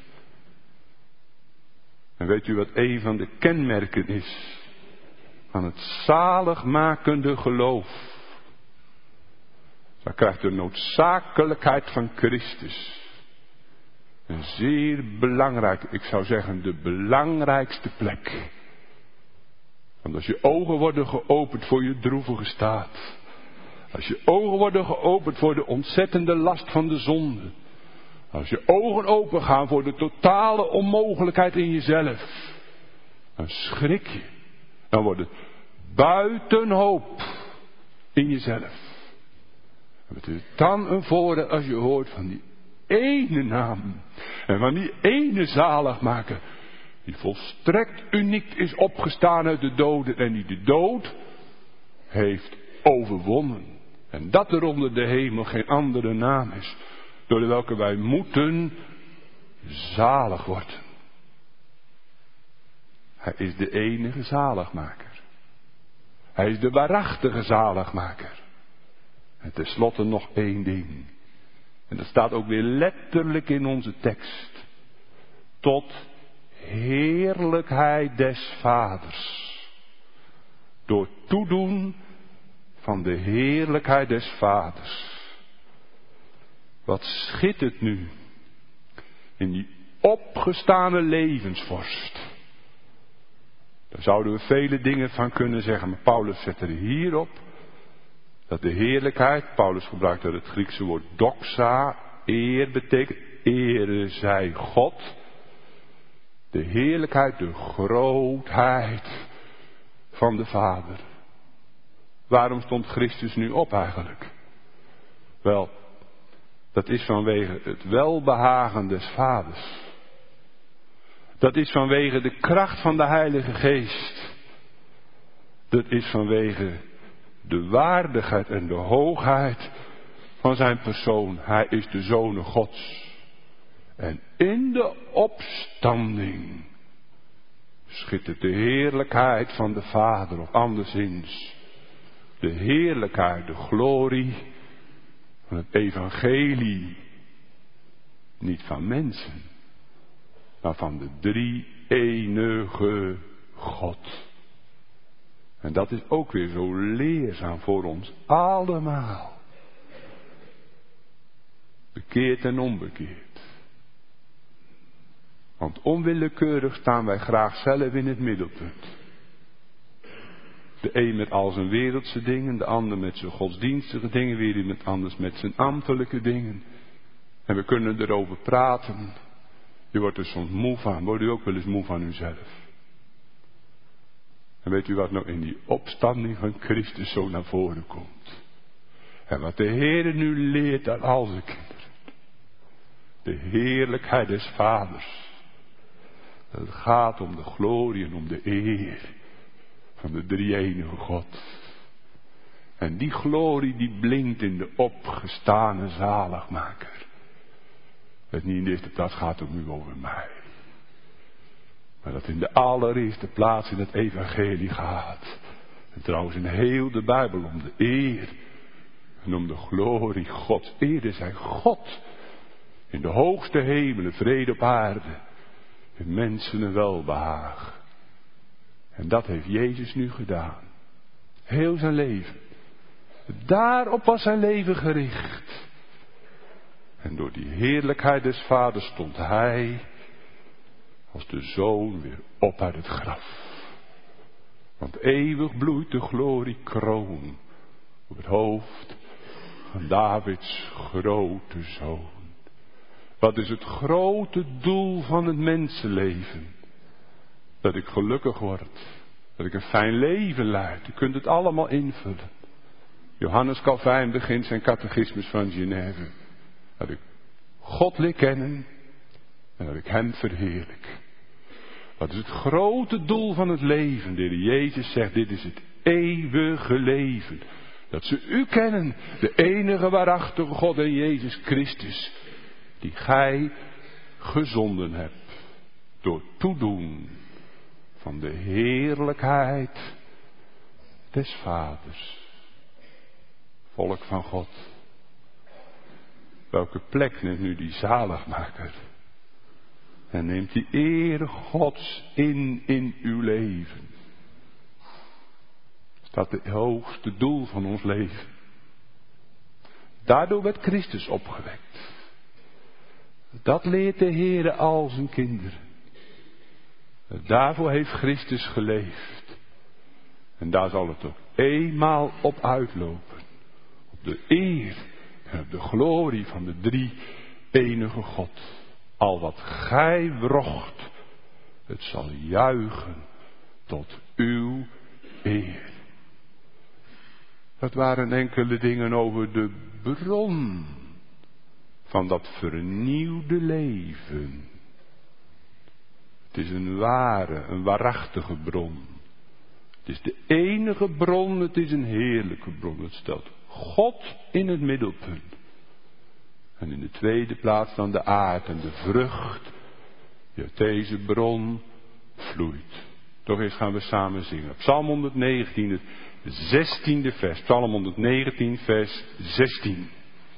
En weet u wat een van de kenmerken is van het zaligmakende geloof? Dan krijgt de noodzakelijkheid van Christus een zeer belangrijke, ik zou zeggen de belangrijkste plek. Want als je ogen worden geopend voor je droevige staat. Als je ogen worden geopend voor de ontzettende last van de zonde. Als je ogen open gaan voor de totale onmogelijkheid in jezelf. Dan schrik je. Dan wordt het buiten hoop in jezelf. En het is dan een voordeel als je hoort van die ene naam. En van die ene zaligmaker. Die volstrekt uniek is opgestaan uit de doden. En die de dood heeft overwonnen. En dat er onder de hemel geen andere naam is. Door de welke wij moeten zalig worden. Hij is de enige zaligmaker. Hij is de waarachtige zaligmaker. En tenslotte nog één ding. En dat staat ook weer letterlijk in onze tekst. Tot heerlijkheid des Vaders. Door toedoen van de heerlijkheid des Vaders. Wat schittert nu in die opgestane levensvorst. Daar zouden we vele dingen van kunnen zeggen. Maar Paulus zet er hierop dat de heerlijkheid, Paulus gebruikt daar het Griekse woord doxa, eer betekent, ere zij God. De heerlijkheid, de grootheid van de Vader. Waarom stond Christus nu op eigenlijk? Wel, dat is vanwege het welbehagen des Vaders. Dat is vanwege de kracht van de Heilige Geest. Dat is vanwege de waardigheid en de hoogheid van zijn persoon. Hij is de Zoon Gods. En in de opstanding schittert de heerlijkheid van de Vader, of anderszins de heerlijkheid, de glorie van het evangelie. Niet van mensen, maar van de drie-enige God. En dat is ook weer zo leerzaam voor ons allemaal. Bekeerd en onbekeerd. Want onwillekeurig staan wij graag zelf in het middelpunt. De een met al zijn wereldse dingen, de ander met zijn godsdienstige dingen, weer iemand anders met zijn ambtelijke dingen. En we kunnen erover praten. Je wordt er soms moe van. Wordt u ook wel eens moe van uzelf? En weet u wat nou in die opstanding van Christus zo naar voren komt? En wat de Heer nu leert aan al zijn kinderen. De heerlijkheid des Vaders. Het gaat om de glorie en om de eer van de drie-enige God. En die glorie die blinkt in de opgestane zaligmaker. Het niet in de eerste plaats gaat om u over mij. Maar dat in de allereerste plaats in het evangelie gaat. En trouwens in heel de Bijbel om de eer en om de glorie Gods. Eer zij God in de hoogste hemelen, vrede op aarde. In mensen een welbehagen. En dat heeft Jezus nu gedaan. Heel zijn leven. Daarop was zijn leven gericht. En door die heerlijkheid des Vaders stond hij als de zoon weer op uit het graf. Want eeuwig bloeit de gloriekroon op het hoofd van Davids grote zoon. Wat is het grote doel van het mensenleven? Dat ik gelukkig word. Dat ik een fijn leven leid. U kunt het allemaal invullen. Johannes Calvijn begint zijn catechismus van Genève. Dat ik God leer kennen en dat ik hem verheerlijk. Wat is het grote doel van het leven? De Heer Jezus zegt, dit is het eeuwige leven. Dat ze u kennen, de enige waarachtige God en Jezus Christus, die gij gezonden hebt door toedoen van de heerlijkheid des Vaders. Volk van God, welke plek neemt nu die zaligmaker? En neemt die eer Gods in uw leven? Is dat het hoogste doel van ons leven? Daardoor werd Christus opgewekt. Dat leert de Heere al zijn kinderen. Daarvoor heeft Christus geleefd. En daar zal het ook eenmaal op uitlopen. Op de eer en op de glorie van de drie enige God. Al wat gij wrocht, het zal juichen tot uw eer. Dat waren enkele dingen over de bron van dat vernieuwde leven. Het is een ware, een waarachtige bron. Het is de enige bron, het is een heerlijke bron. Het stelt God in het middelpunt. En in de tweede plaats dan de aard en de vrucht die uit deze bron vloeit. Toch eens gaan we samen zingen. Psalm 119, het 16e vers. Psalm 119, vers 16.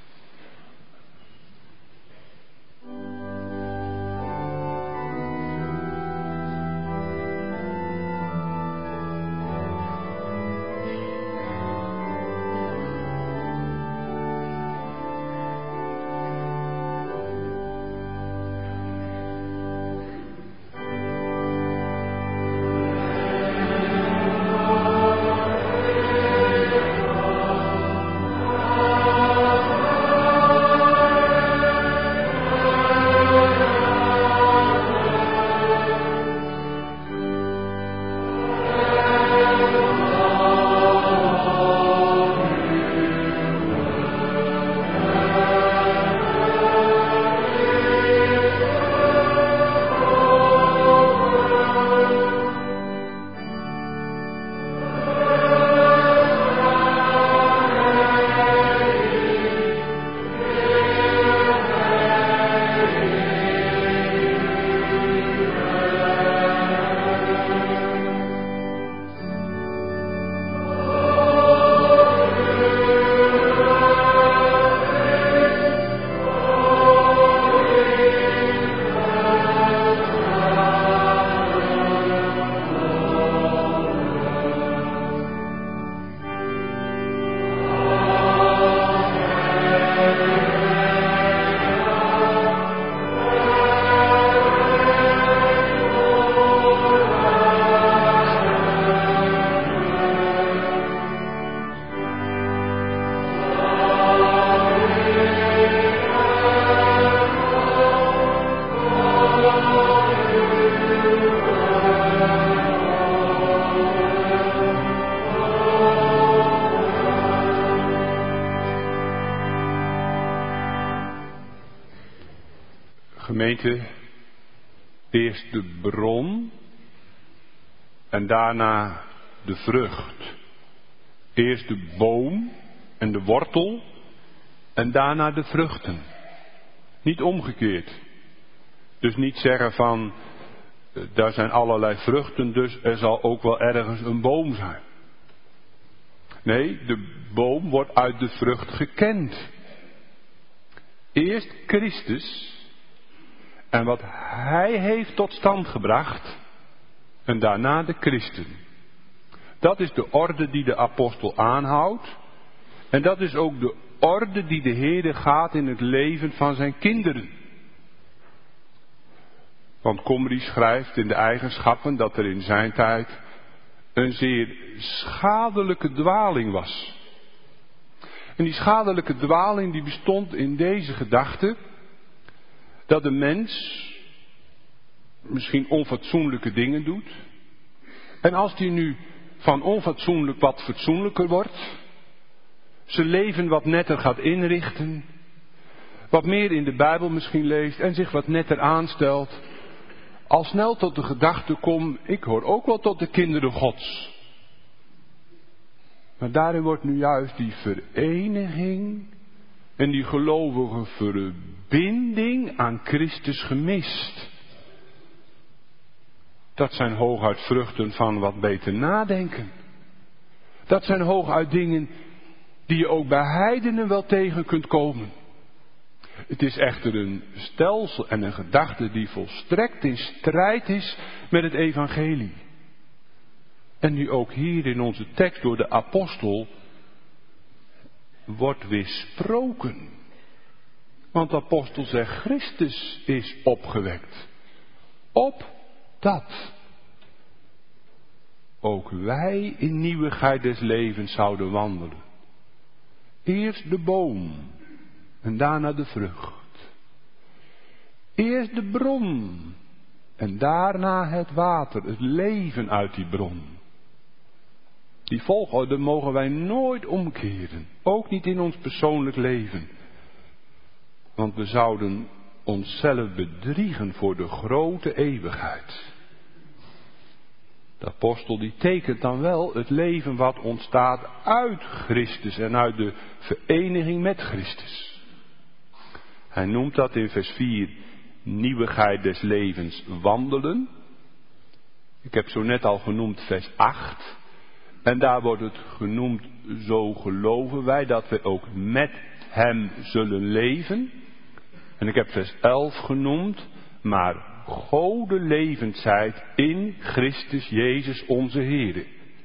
Gemeente, eerst de bron en daarna de vrucht. Eerst de boom en de wortel en daarna de vruchten. Niet omgekeerd. Dus niet zeggen van, daar zijn allerlei vruchten, dus er zal ook wel ergens een boom zijn. Nee, de boom wordt uit de vrucht gekend. Eerst Christus en wat hij heeft tot stand gebracht en daarna de christen. Dat is de orde die de apostel aanhoudt en dat is ook de orde die de Heere gaat in het leven van zijn kinderen. Want Komri schrijft in de eigenschappen dat er in zijn tijd een zeer schadelijke dwaling was. En die schadelijke dwaling die bestond in deze gedachte dat de mens misschien onfatsoenlijke dingen doet. En als die nu van onfatsoenlijk wat fatsoenlijker wordt, zijn leven wat netter gaat inrichten, wat meer in de Bijbel misschien leest en zich wat netter aanstelt, al snel tot de gedachte komt, ik hoor ook wel tot de kinderen Gods. Maar daarin wordt nu juist die vereniging en die gelovige verbinding aan Christus gemist. Dat zijn hooguit vruchten van wat beter nadenken. Dat zijn hooguit dingen die je ook bij heidenen wel tegen kunt komen. Het is echter een stelsel en een gedachte die volstrekt in strijd is met het evangelie. En die ook hier in onze tekst door de apostel wordt weersproken. Want de apostel zegt, Christus is opgewekt. Opdat ook wij in nieuwigheid des levens zouden wandelen. Eerst de boom en daarna de vrucht. Eerst de bron en daarna het water, het leven uit die bron. Die volgorde mogen wij nooit omkeren, ook niet in ons persoonlijk leven. Want we zouden onszelf bedriegen voor de grote eeuwigheid. De apostel die tekent dan wel het leven wat ontstaat uit Christus en uit de vereniging met Christus. Hij noemt dat in vers 4 nieuwigheid des levens wandelen. Ik heb zo net al genoemd vers 8. En daar wordt het genoemd, zo geloven wij dat we ook met hem zullen leven. En ik heb vers 11 genoemd, maar Gode levend zijt in Christus Jezus onze Heer.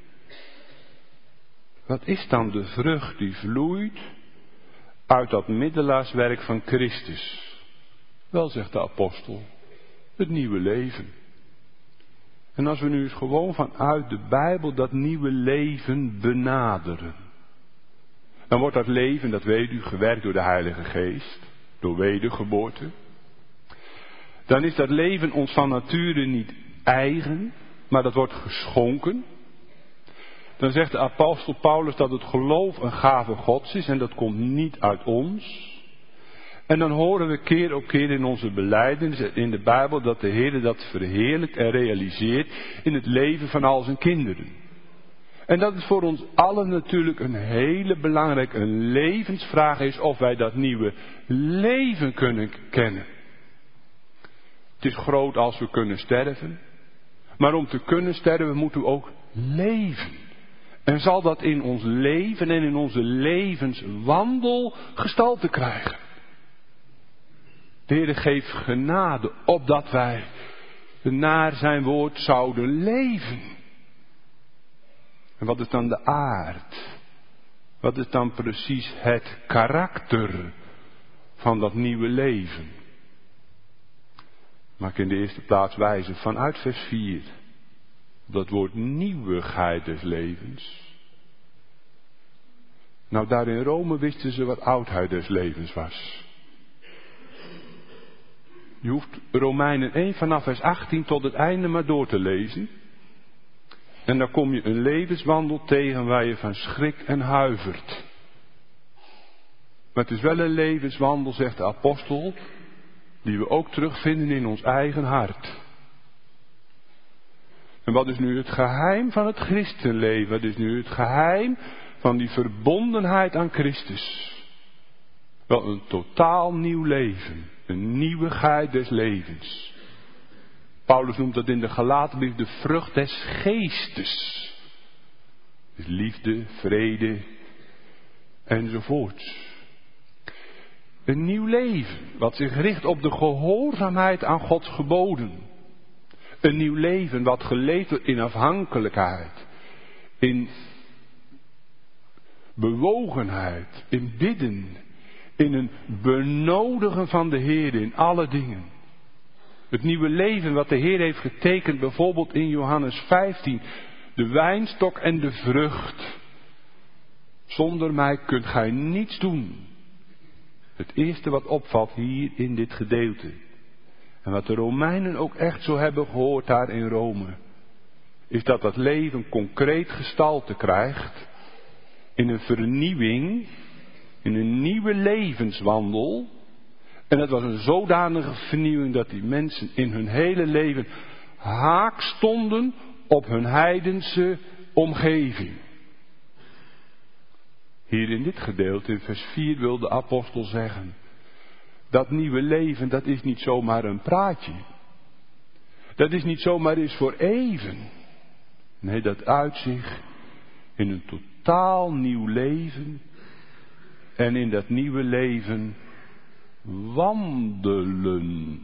Wat is dan de vrucht die vloeit uit dat middelaarswerk van Christus? Wel, zegt de apostel, het nieuwe leven. En als we nu eens gewoon vanuit de Bijbel dat nieuwe leven benaderen, dan wordt dat leven, dat weet u, gewerkt door de Heilige Geest, door wedergeboorte. Dan is dat leven ons van nature niet eigen, maar dat wordt geschonken. Dan zegt de apostel Paulus dat het geloof een gave Gods is en dat komt niet uit ons. En dan horen we keer op keer in onze belijdenis in de Bijbel dat de Heer dat verheerlijkt en realiseert in het leven van al zijn kinderen. En dat het voor ons allen natuurlijk een hele belangrijke levensvraag is of wij dat nieuwe leven kunnen kennen. Het is groot als we kunnen sterven, maar om te kunnen sterven moeten we ook leven. En zal dat in ons leven en in onze levenswandel gestalte krijgen. De Heer geeft genade opdat wij naar zijn woord zouden leven. En wat is dan de aard? Wat is dan precies het karakter van dat nieuwe leven? Mag ik in de eerste plaats wijzen vanuit vers 4. Dat woord nieuwigheid des levens. Nou, daar in Rome wisten ze wat oudheid des levens was. Je hoeft Romeinen 1 vanaf vers 18 tot het einde maar door te lezen. En dan kom je een levenswandel tegen waar je van schrikt en huivert. Maar het is wel een levenswandel, zegt de apostel, die we ook terugvinden in ons eigen hart. En wat is nu het geheim van het christenleven? Wat is nu het geheim van die verbondenheid aan Christus? Wel, een totaal nieuw leven. Een nieuwigheid des levens. Paulus noemt dat in de Galatenbrief de vrucht des geestes. Dus liefde, vrede enzovoorts. Een nieuw leven wat zich richt op de gehoorzaamheid aan Gods geboden. Een nieuw leven wat geleefd wordt in afhankelijkheid, in bewogenheid, in bidden, in een benodigen van de Heer in alle dingen. Het nieuwe leven wat de Heer heeft getekend, bijvoorbeeld in Johannes 15. De wijnstok en de vrucht. Zonder mij kunt gij niets doen. Het eerste wat opvalt hier in dit gedeelte. En wat de Romeinen ook echt zo hebben gehoord daar in Rome. Is dat dat leven concreet gestalte krijgt. In een vernieuwing. In een nieuwe levenswandel. En dat was een zodanige vernieuwing dat die mensen in hun hele leven haak stonden op hun heidense omgeving. Hier in dit gedeelte, in vers 4, wil de apostel zeggen. Dat nieuwe leven, dat is niet zomaar een praatje. Dat is niet zomaar eens voor even. Nee, dat uit zich in een totaal nieuw leven. En in dat nieuwe leven wandelen.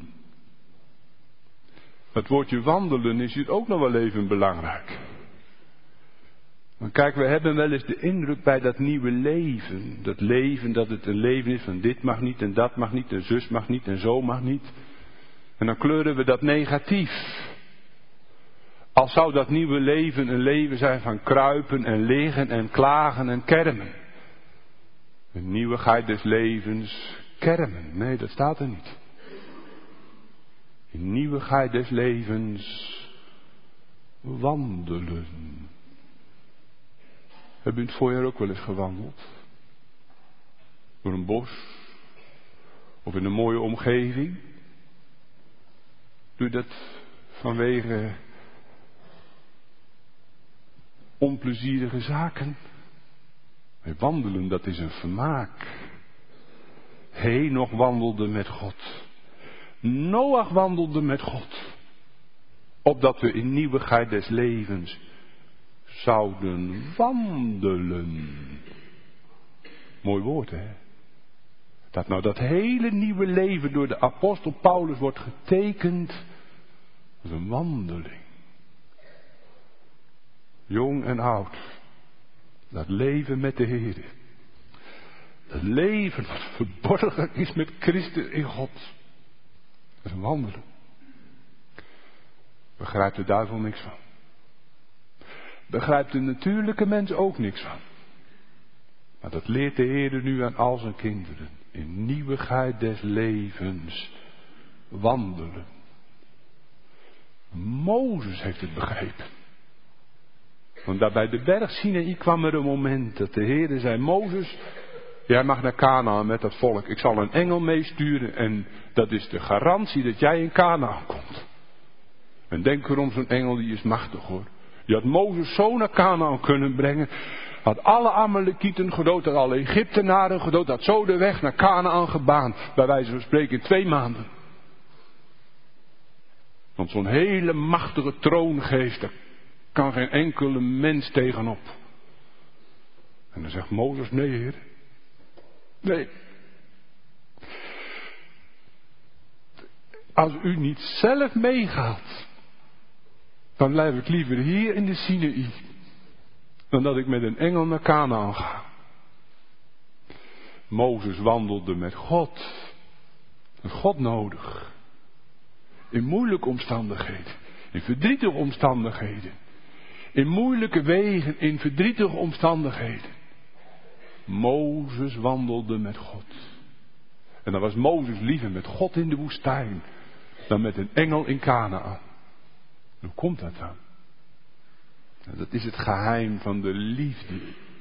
Het woordje wandelen is hier ook nog wel even belangrijk. Maar kijk, we hebben wel eens de indruk bij dat nieuwe leven. Dat leven, dat het een leven is van dit mag niet en dat mag niet en zus mag niet en zo mag niet. En dan kleuren we dat negatief. Als zou dat nieuwe leven een leven zijn van kruipen en liggen en klagen en kermen. De nieuwigheid des levens kermen. Nee, dat staat er niet. In nieuwigheid des levens wandelen. Heb u in het voorjaar ook wel eens gewandeld? Door een bos? Of in een mooie omgeving? Doe je dat vanwege onplezierige zaken? Maar wandelen, dat is een vermaak. Henoch wandelde met God. Noach wandelde met God. Opdat we in nieuwigheid des levens zouden wandelen. Mooi woord, hè? Dat nou dat hele nieuwe leven door de apostel Paulus wordt getekend als een wandeling. Jong en oud. Dat leven met de Heer. Dat leven wat verborgen is met Christus in God. Dat is een wandelen. Begrijpt de duivel niks van. Begrijpt de natuurlijke mens ook niks van. Maar dat leert de Heer nu aan al zijn kinderen. In nieuwigheid des levens wandelen. Mozes heeft het begrepen. Want daar bij de berg Sinaï kwam er een moment dat de Heer zei: Mozes, jij mag naar Kanaan met dat volk. Ik zal een engel meesturen en dat is de garantie dat jij in Kanaan komt. En denk erom, zo'n engel die is machtig hoor. Je had Mozes zo naar Kanaan kunnen brengen. Had alle Amalekieten gedood, had alle Egyptenaren gedood. Had zo de weg naar Kanaan gebaand. Bij wijze van spreken in 2 maanden. Want zo'n hele machtige troongeest, daar kan geen enkele mens tegenop. En dan zegt Mozes: nee Heer. Nee. Als u niet zelf meegaat, dan blijf ik liever hier in de Sinaï, dan dat ik met een engel naar Kanaan ga. Mozes wandelde met God. Met God nodig. In moeilijke omstandigheden. In verdrietige omstandigheden. In moeilijke wegen. In verdrietige omstandigheden. Mozes wandelde met God. En dan was Mozes liever met God in de woestijn dan met een engel in Kanaan. Hoe komt dat dan? Dat is het geheim van de liefde.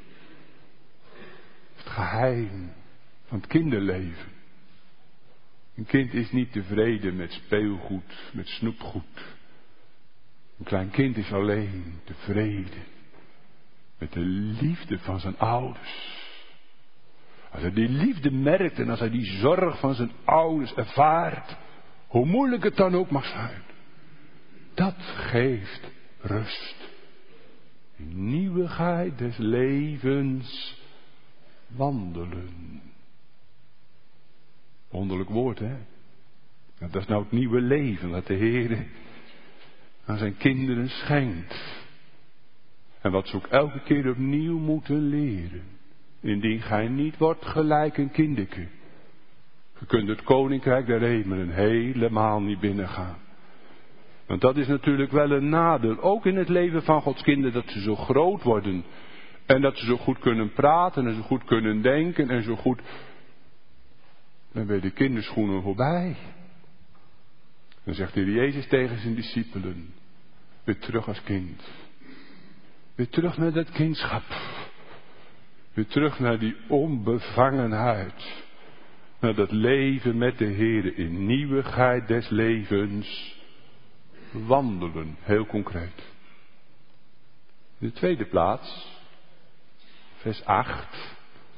Het geheim van het kinderleven. Een kind is niet tevreden met speelgoed, met snoepgoed. Een klein kind is alleen tevreden met de liefde van zijn ouders. Als hij die liefde merkt en als hij die zorg van zijn ouders ervaart, hoe moeilijk het dan ook mag zijn, dat geeft rust. In nieuwigheid des levens wandelen. Wonderlijk woord, hè? Dat is nou het nieuwe leven dat de Heer aan zijn kinderen schenkt. En wat ze ook elke keer opnieuw moeten leren. Indien gij niet wordt gelijk een kinderke, Je kunt het koninkrijk der hemelen helemaal niet binnengaan. Want dat is natuurlijk wel een nadeel. Ook in het leven van Gods kinderen, dat ze zo groot worden. En dat ze zo goed kunnen praten en zo goed kunnen denken en zo goed. Dan ben je de kinderschoenen voorbij. Dan zegt de Heer Jezus tegen zijn discipelen. Weer terug als kind. Weer terug naar dat kindschap. Weer terug naar die onbevangenheid. Naar dat leven met de Heer in nieuwigheid des levens. Wandelen, heel concreet. In de tweede plaats, vers 8,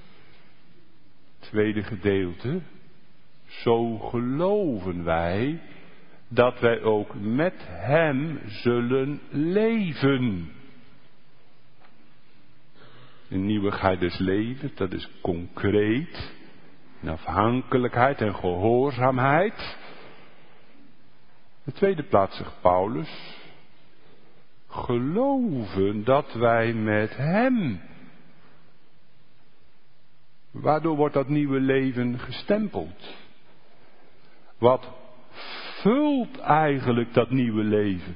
tweede gedeelte. Zo geloven wij dat wij ook met hem zullen leven. In nieuwigheid des levens, dat is concreet. In afhankelijkheid en gehoorzaamheid. De tweede plaats zegt Paulus. Geloven dat wij met hem. Waardoor wordt dat nieuwe leven gestempeld? Wat vult eigenlijk dat nieuwe leven?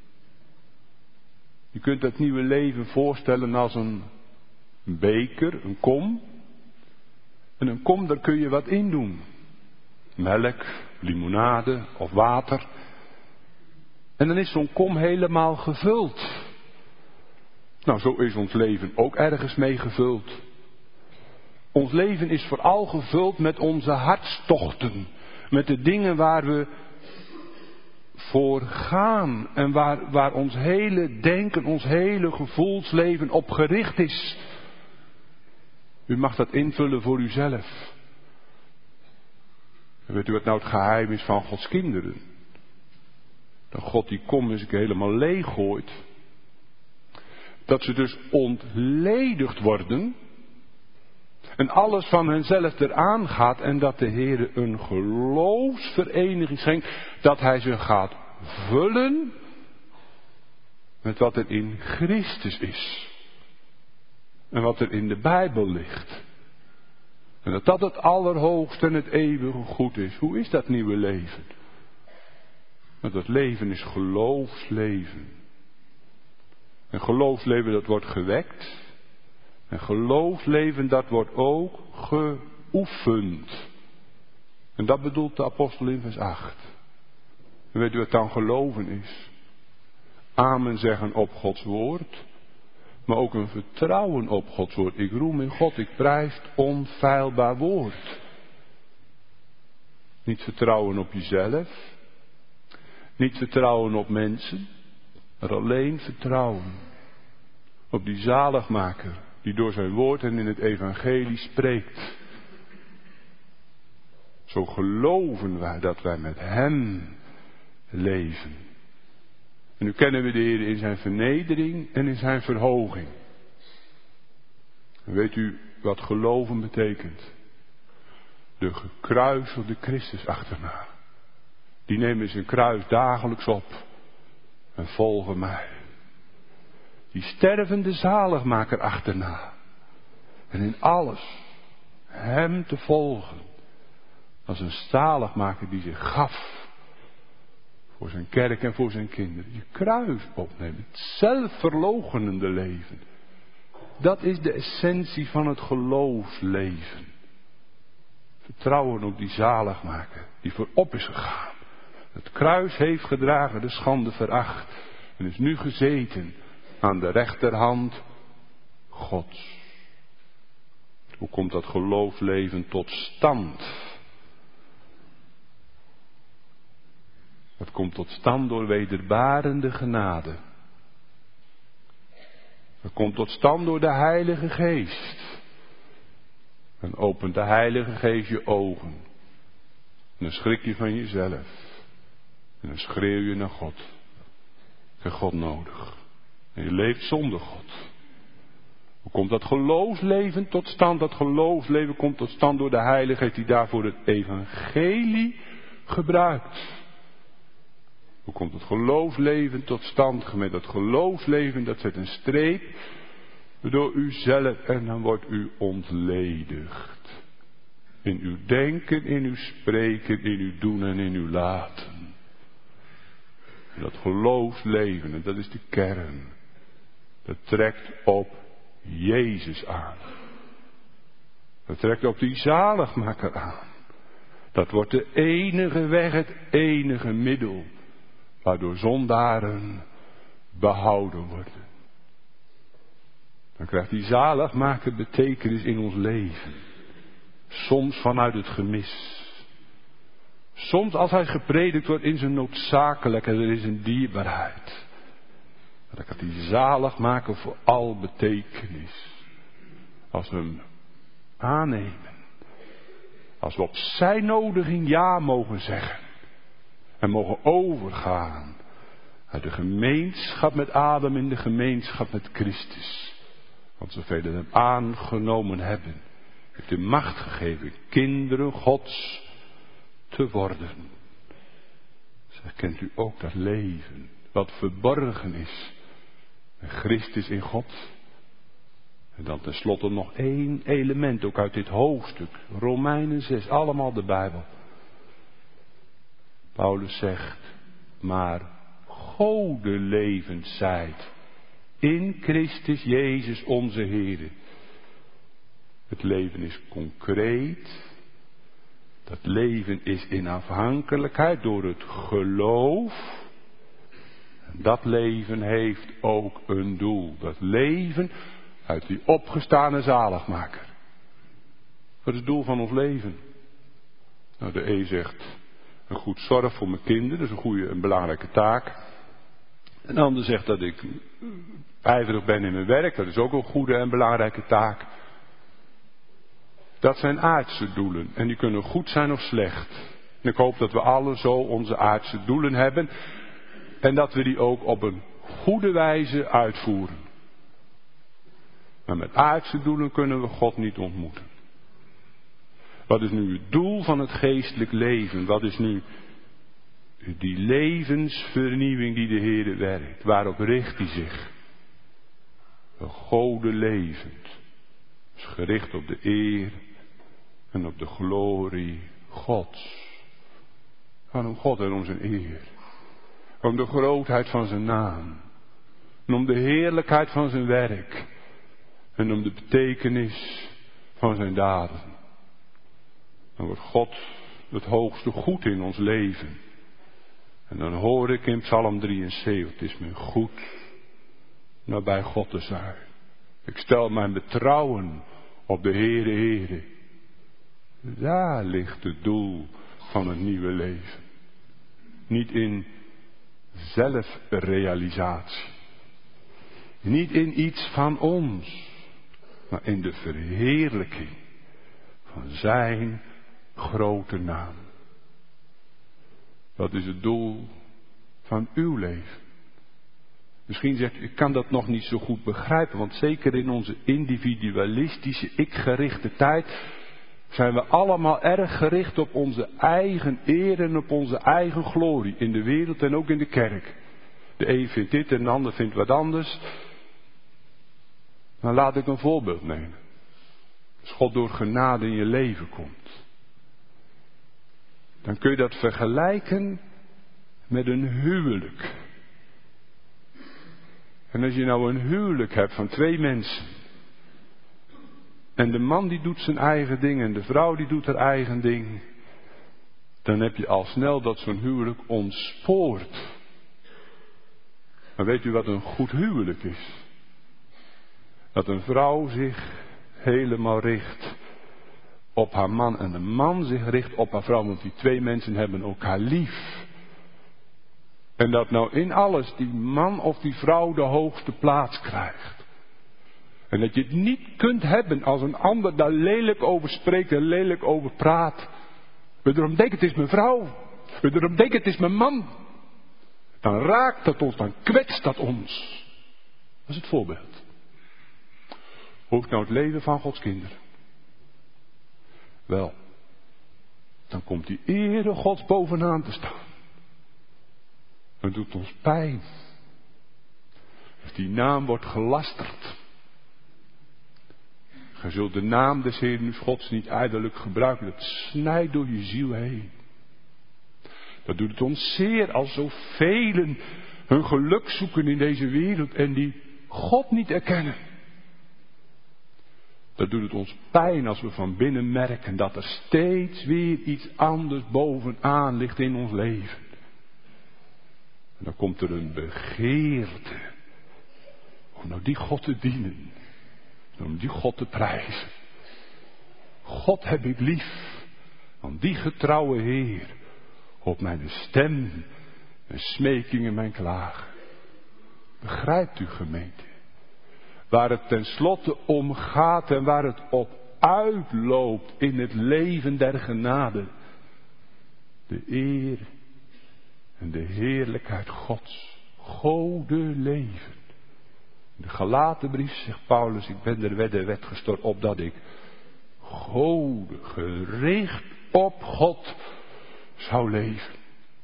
Je kunt dat nieuwe leven voorstellen als een beker, een kom. En een kom, daar kun je wat in doen. Melk, limonade of water. En dan is zo'n kom helemaal gevuld. Nou, zo is ons leven ook ergens mee gevuld. Ons leven is vooral gevuld met onze hartstochten. Met de dingen waar we voor gaan. En waar ons hele denken, ons hele gevoelsleven op gericht is. U mag dat invullen voor uzelf. En weet u wat nou het geheim is van Gods kinderen? Dat God die kom eens helemaal leeg gooit. Dat ze dus ontledigd worden. En alles van henzelf eraan gaat. En dat de Heer een geloofsvereniging schenkt. Dat Hij ze gaat vullen. Met wat er in Christus is. En wat er in de Bijbel ligt. En dat dat het allerhoogste en het eeuwige goed is. Hoe is dat nieuwe leven? Want dat leven is geloofsleven. En geloofsleven dat wordt gewekt. En geloofsleven dat wordt ook geoefend. En dat bedoelt de apostel in vers 8. En weet u wat dan geloven is? Amen zeggen op Gods woord. Maar ook een vertrouwen op Gods woord. Ik roem in God, ik prijs het onfeilbaar woord. Niet vertrouwen op jezelf. Niet vertrouwen op mensen. Maar alleen vertrouwen op die zaligmaker. Die door zijn woord en in het evangelie spreekt. Zo geloven wij dat wij met hem leven. En nu kennen we de Heer in zijn vernedering en in zijn verhoging. En weet u wat geloven betekent? De gekruiselde Christus achterna. Die nemen zijn kruis dagelijks op en volgen mij. Die stervende zaligmaker achterna. En in alles hem te volgen. Als een zaligmaker die zich gaf. Voor zijn kerk en voor zijn kinderen. Je kruis opnemen. Het zelfverloochenende leven. Dat is de essentie van het geloofsleven. Vertrouwen op die zaligmaker. Die voorop is gegaan. Het kruis heeft gedragen, de schande veracht. En is nu gezeten aan de rechterhand Gods. Hoe komt dat geloofsleven tot stand? Dat komt tot stand door wederbarende genade. Dat komt tot stand door de Heilige Geest. Dan opent de Heilige Geest je ogen. En dan schrik je van jezelf. En dan schreeuw je naar God. Ik heb God nodig. En je leeft zonder God. Hoe komt dat geloofsleven tot stand? Dat geloofsleven komt tot stand door de Heiligheid die daarvoor het evangelie gebruikt. Hoe komt het geloofsleven tot stand? Met dat geloofsleven, dat zet een streep door uzelf en dan wordt u ontledigd. In uw denken, in uw spreken, in uw doen en in uw laten. En dat geloofsleven, en dat is de kern. Dat trekt op Jezus aan. Dat trekt op die zaligmaker aan. Dat wordt de enige weg, het enige middel. Waardoor zondaren behouden worden. Dan krijgt die zaligmaker betekenis in ons leven. Soms vanuit het gemis. Soms als hij gepredikt wordt in zijn noodzakelijkheid, er is een dierbaarheid. Maar dan kan die zaligmaker voor al betekenis. Als we hem aannemen. Als we op zijn nodiging ja mogen zeggen. En mogen overgaan. Uit de gemeenschap met Adam in de gemeenschap met Christus. Want zoveel hem aangenomen hebben. Heeft de macht gegeven kinderen Gods te worden. Zeg, kent u ook dat leven. Wat verborgen is. En Christus in God. En dan tenslotte nog één element. Ook uit dit hoofdstuk. Romeinen 6. Allemaal de Bijbel. Paulus zegt. Maar godelevend zijt. In Christus Jezus onze Heer. Het leven is concreet. Dat leven is in afhankelijkheid door het geloof. En dat leven heeft ook een doel. Dat leven uit die opgestane zaligmaker. Wat is het doel van ons leven? Nou, de een zegt, een goed zorg voor mijn kinderen, dat is een goede en belangrijke taak. Een ander zegt dat ik ijverig ben in mijn werk, dat is ook een goede en belangrijke taak. Dat zijn aardse doelen en die kunnen goed zijn of slecht. En ik hoop dat we alle zo onze aardse doelen hebben en dat we die ook op een goede wijze uitvoeren. Maar met aardse doelen kunnen we God niet ontmoeten. Wat is nu het doel van het geestelijk leven? Wat is nu die levensvernieuwing die de Heer werkt? Waarop richt hij zich? Een gode levend. Is gericht op de eer en op de glorie Gods. Gaan om God en om zijn eer. Om de grootheid van zijn naam. En om de heerlijkheid van zijn werk. En om de betekenis van zijn daden. Dan wordt God het hoogste goed in ons leven. En dan hoor ik in Psalm 73, het is me goed nabij God te zijn. Ik stel mijn betrouwen op de Heere. Daar ligt het doel van het nieuwe leven. Niet in zelfrealisatie. Niet in iets van ons. Maar in de verheerlijking van zijn grote naam. Wat is het doel van uw leven? Misschien zegt u, ik kan dat nog niet zo goed begrijpen. Want zeker in onze individualistische, ikgerichte tijd zijn we allemaal erg gericht op onze eigen eer en op onze eigen glorie. In de wereld en ook in de kerk. De een vindt dit en de ander vindt wat anders. Maar laat ik een voorbeeld nemen. Als God door genade in je leven komt. Dan kun je dat vergelijken met een huwelijk. En als je nou een huwelijk hebt van twee mensen. En de man die doet zijn eigen ding en de vrouw die doet haar eigen ding. Dan heb je al snel dat zo'n huwelijk ontspoort. Maar weet u wat een goed huwelijk is? Dat een vrouw zich helemaal richt op haar man en de man zich richt op haar vrouw. Want die twee mensen hebben elkaar lief. En dat nou in alles die man of die vrouw de hoogste plaats krijgt. En dat je het niet kunt hebben als een ander daar lelijk over spreekt en lelijk over praat. We erom denken het is mijn vrouw. We erom denken het is mijn man. Dan raakt dat ons, dan kwetst dat ons. Dat is het voorbeeld. Hoe is nou het leven van Gods kinderen? Wel, dan komt die ere Gods bovenaan te staan. Het doet ons pijn. Dus die naam wordt gelasterd. Gij zult de naam des Heeren uw Gods niet ijdelijk gebruiken. Dat snijdt door je ziel heen. Dat doet het ons zeer als zoveel hun geluk zoeken in deze wereld en die God niet erkennen. Dat doet het ons pijn als we van binnen merken dat er steeds weer iets anders bovenaan ligt in ons leven. En dan komt er een begeerte om nou die God te dienen. Om die God te prijzen. God heb ik lief. Want die getrouwe Heer hoort mijn stem, mijn smeking en mijn klagen. Begrijpt u, gemeente? Waar het tenslotte om gaat en waar het op uitloopt in het leven der genade. De eer en de heerlijkheid Gods. Gode leven. In de Galatenbrief zegt Paulus, ik ben der wet gestort opdat ik gode, gericht op God zou leven.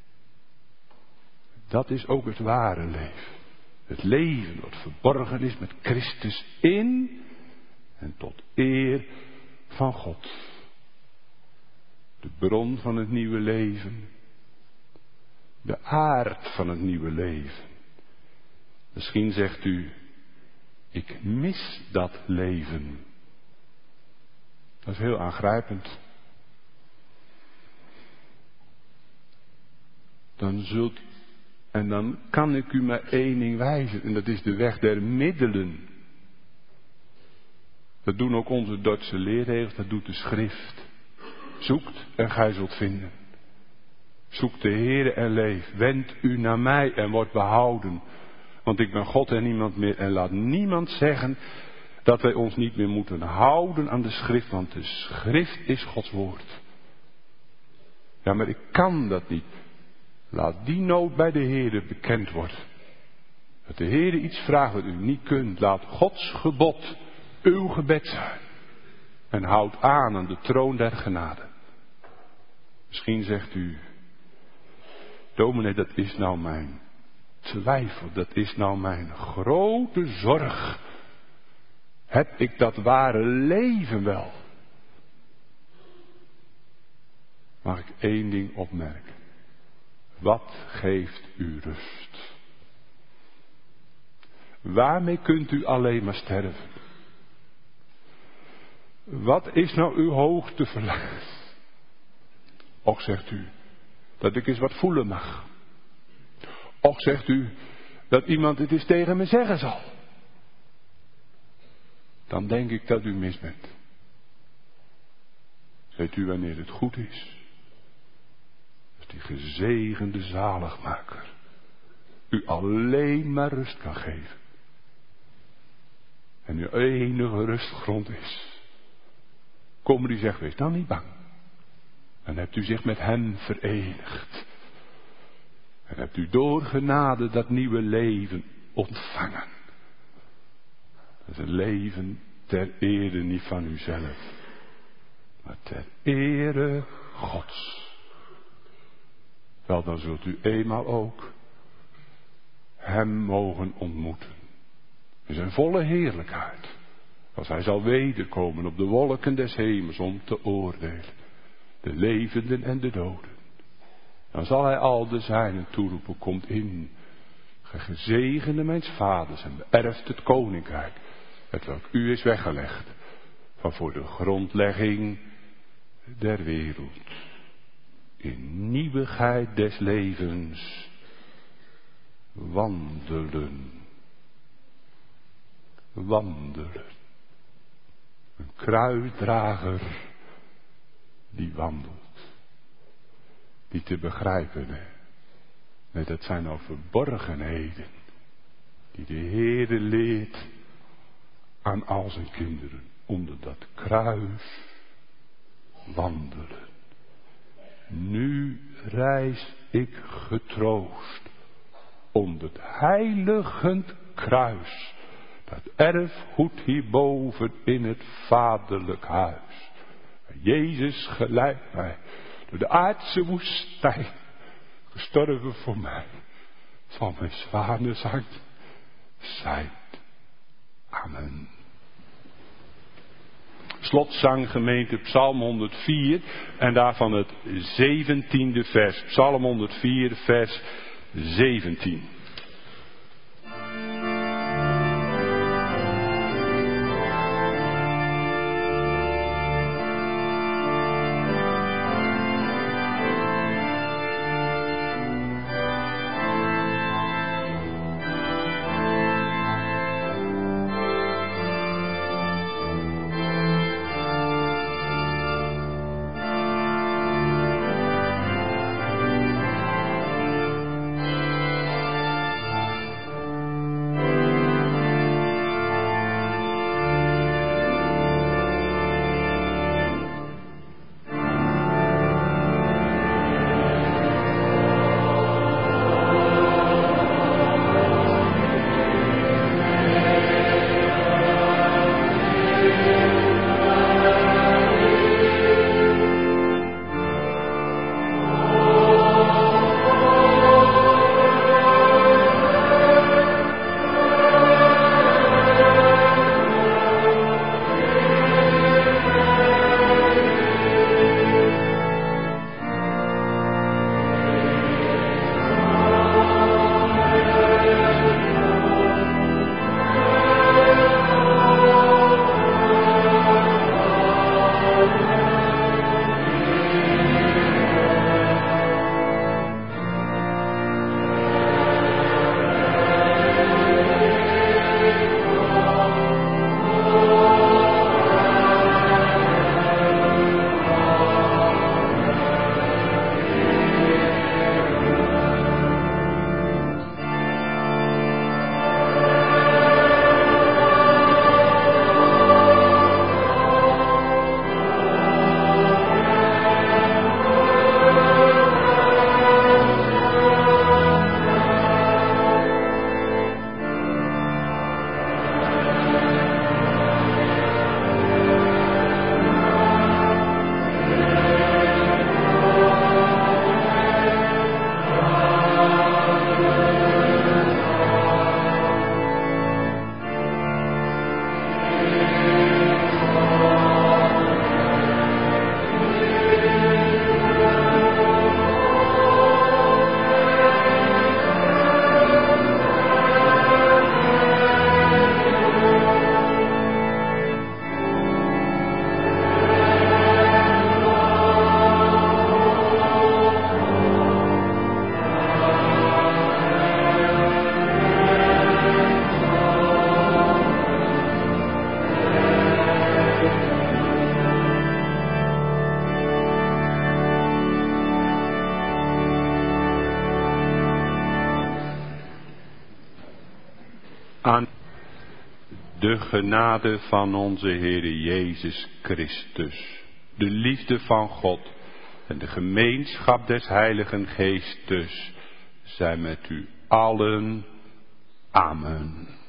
Dat is ook het ware leven. Het leven wat verborgen is met Christus in en tot eer van God. De bron van het nieuwe leven. De aard van het nieuwe leven. Misschien zegt u, ik mis dat leven. Dat is heel aangrijpend. Dan kan ik u maar één ding wijzen. En dat is de weg der middelen. Dat doen ook onze Duitse leerregels. Dat doet de schrift. Zoekt en gij zult vinden. Zoek de Heere en leef. Wend u naar mij en wordt behouden. Want ik ben God en niemand meer. En laat niemand zeggen dat wij ons niet meer moeten houden aan de schrift. Want de schrift is Gods woord. Ja, maar ik kan dat niet. Laat die nood bij de Heere bekend worden. Dat de Heere iets vraagt wat u niet kunt. Laat Gods gebod uw gebed zijn. En houd aan de troon der genade. Misschien zegt u, dominee, dat is nou mijn twijfel. Dat is nou mijn grote zorg. Heb ik dat ware leven wel? Mag ik één ding opmerken? Wat geeft u rust? Waarmee kunt u alleen maar sterven? Wat is nou uw hoogteverlangen? Och, zegt u, dat ik eens wat voelen mag. Och, zegt u, dat iemand het eens tegen me zeggen zal. Dan denk ik dat u mis bent. Weet u wanneer het goed is? Die gezegende zaligmaker u alleen maar rust kan geven. En uw enige rustgrond is. Kom die zegt, wees dan niet bang. En hebt u zich met hem verenigd. En hebt u door genade dat nieuwe leven ontvangen. Dat is een leven ter ere niet van uzelf. Maar ter ere Gods. Wel, dan zult u eenmaal ook hem mogen ontmoeten. In zijn volle heerlijkheid. Als hij zal wederkomen op de wolken des hemels om te oordelen. De levenden en de doden. Dan zal hij al de zijnen toeroepen, komt in. Gezegende mijns vaders en beërft het koninkrijk. Het welk u is weggelegd. Van voor de grondlegging der wereld. In nieuwigheid des levens wandelen. Wandelen. Een kruisdrager die wandelt. Die te begrijpen. Nee, dat zijn al verborgenheden. Die de Heere leert aan al zijn kinderen. Onder dat kruis wandelen. Nu reis ik getroost onder het heiligend kruis. Dat erfgoed hierboven in het vaderlijk huis. Jezus geleidt mij door de aardse woestijn. Gestorven voor mij. Zal mijn zwanenzang zijn. Amen. slotzanggemeente, Psalm 104 en daarvan het 17e vers. Psalm 104, vers 17. Aan de genade van onze Heere Jezus Christus, de liefde van God en de gemeenschap des Heiligen Geestes zijn met u allen. Amen.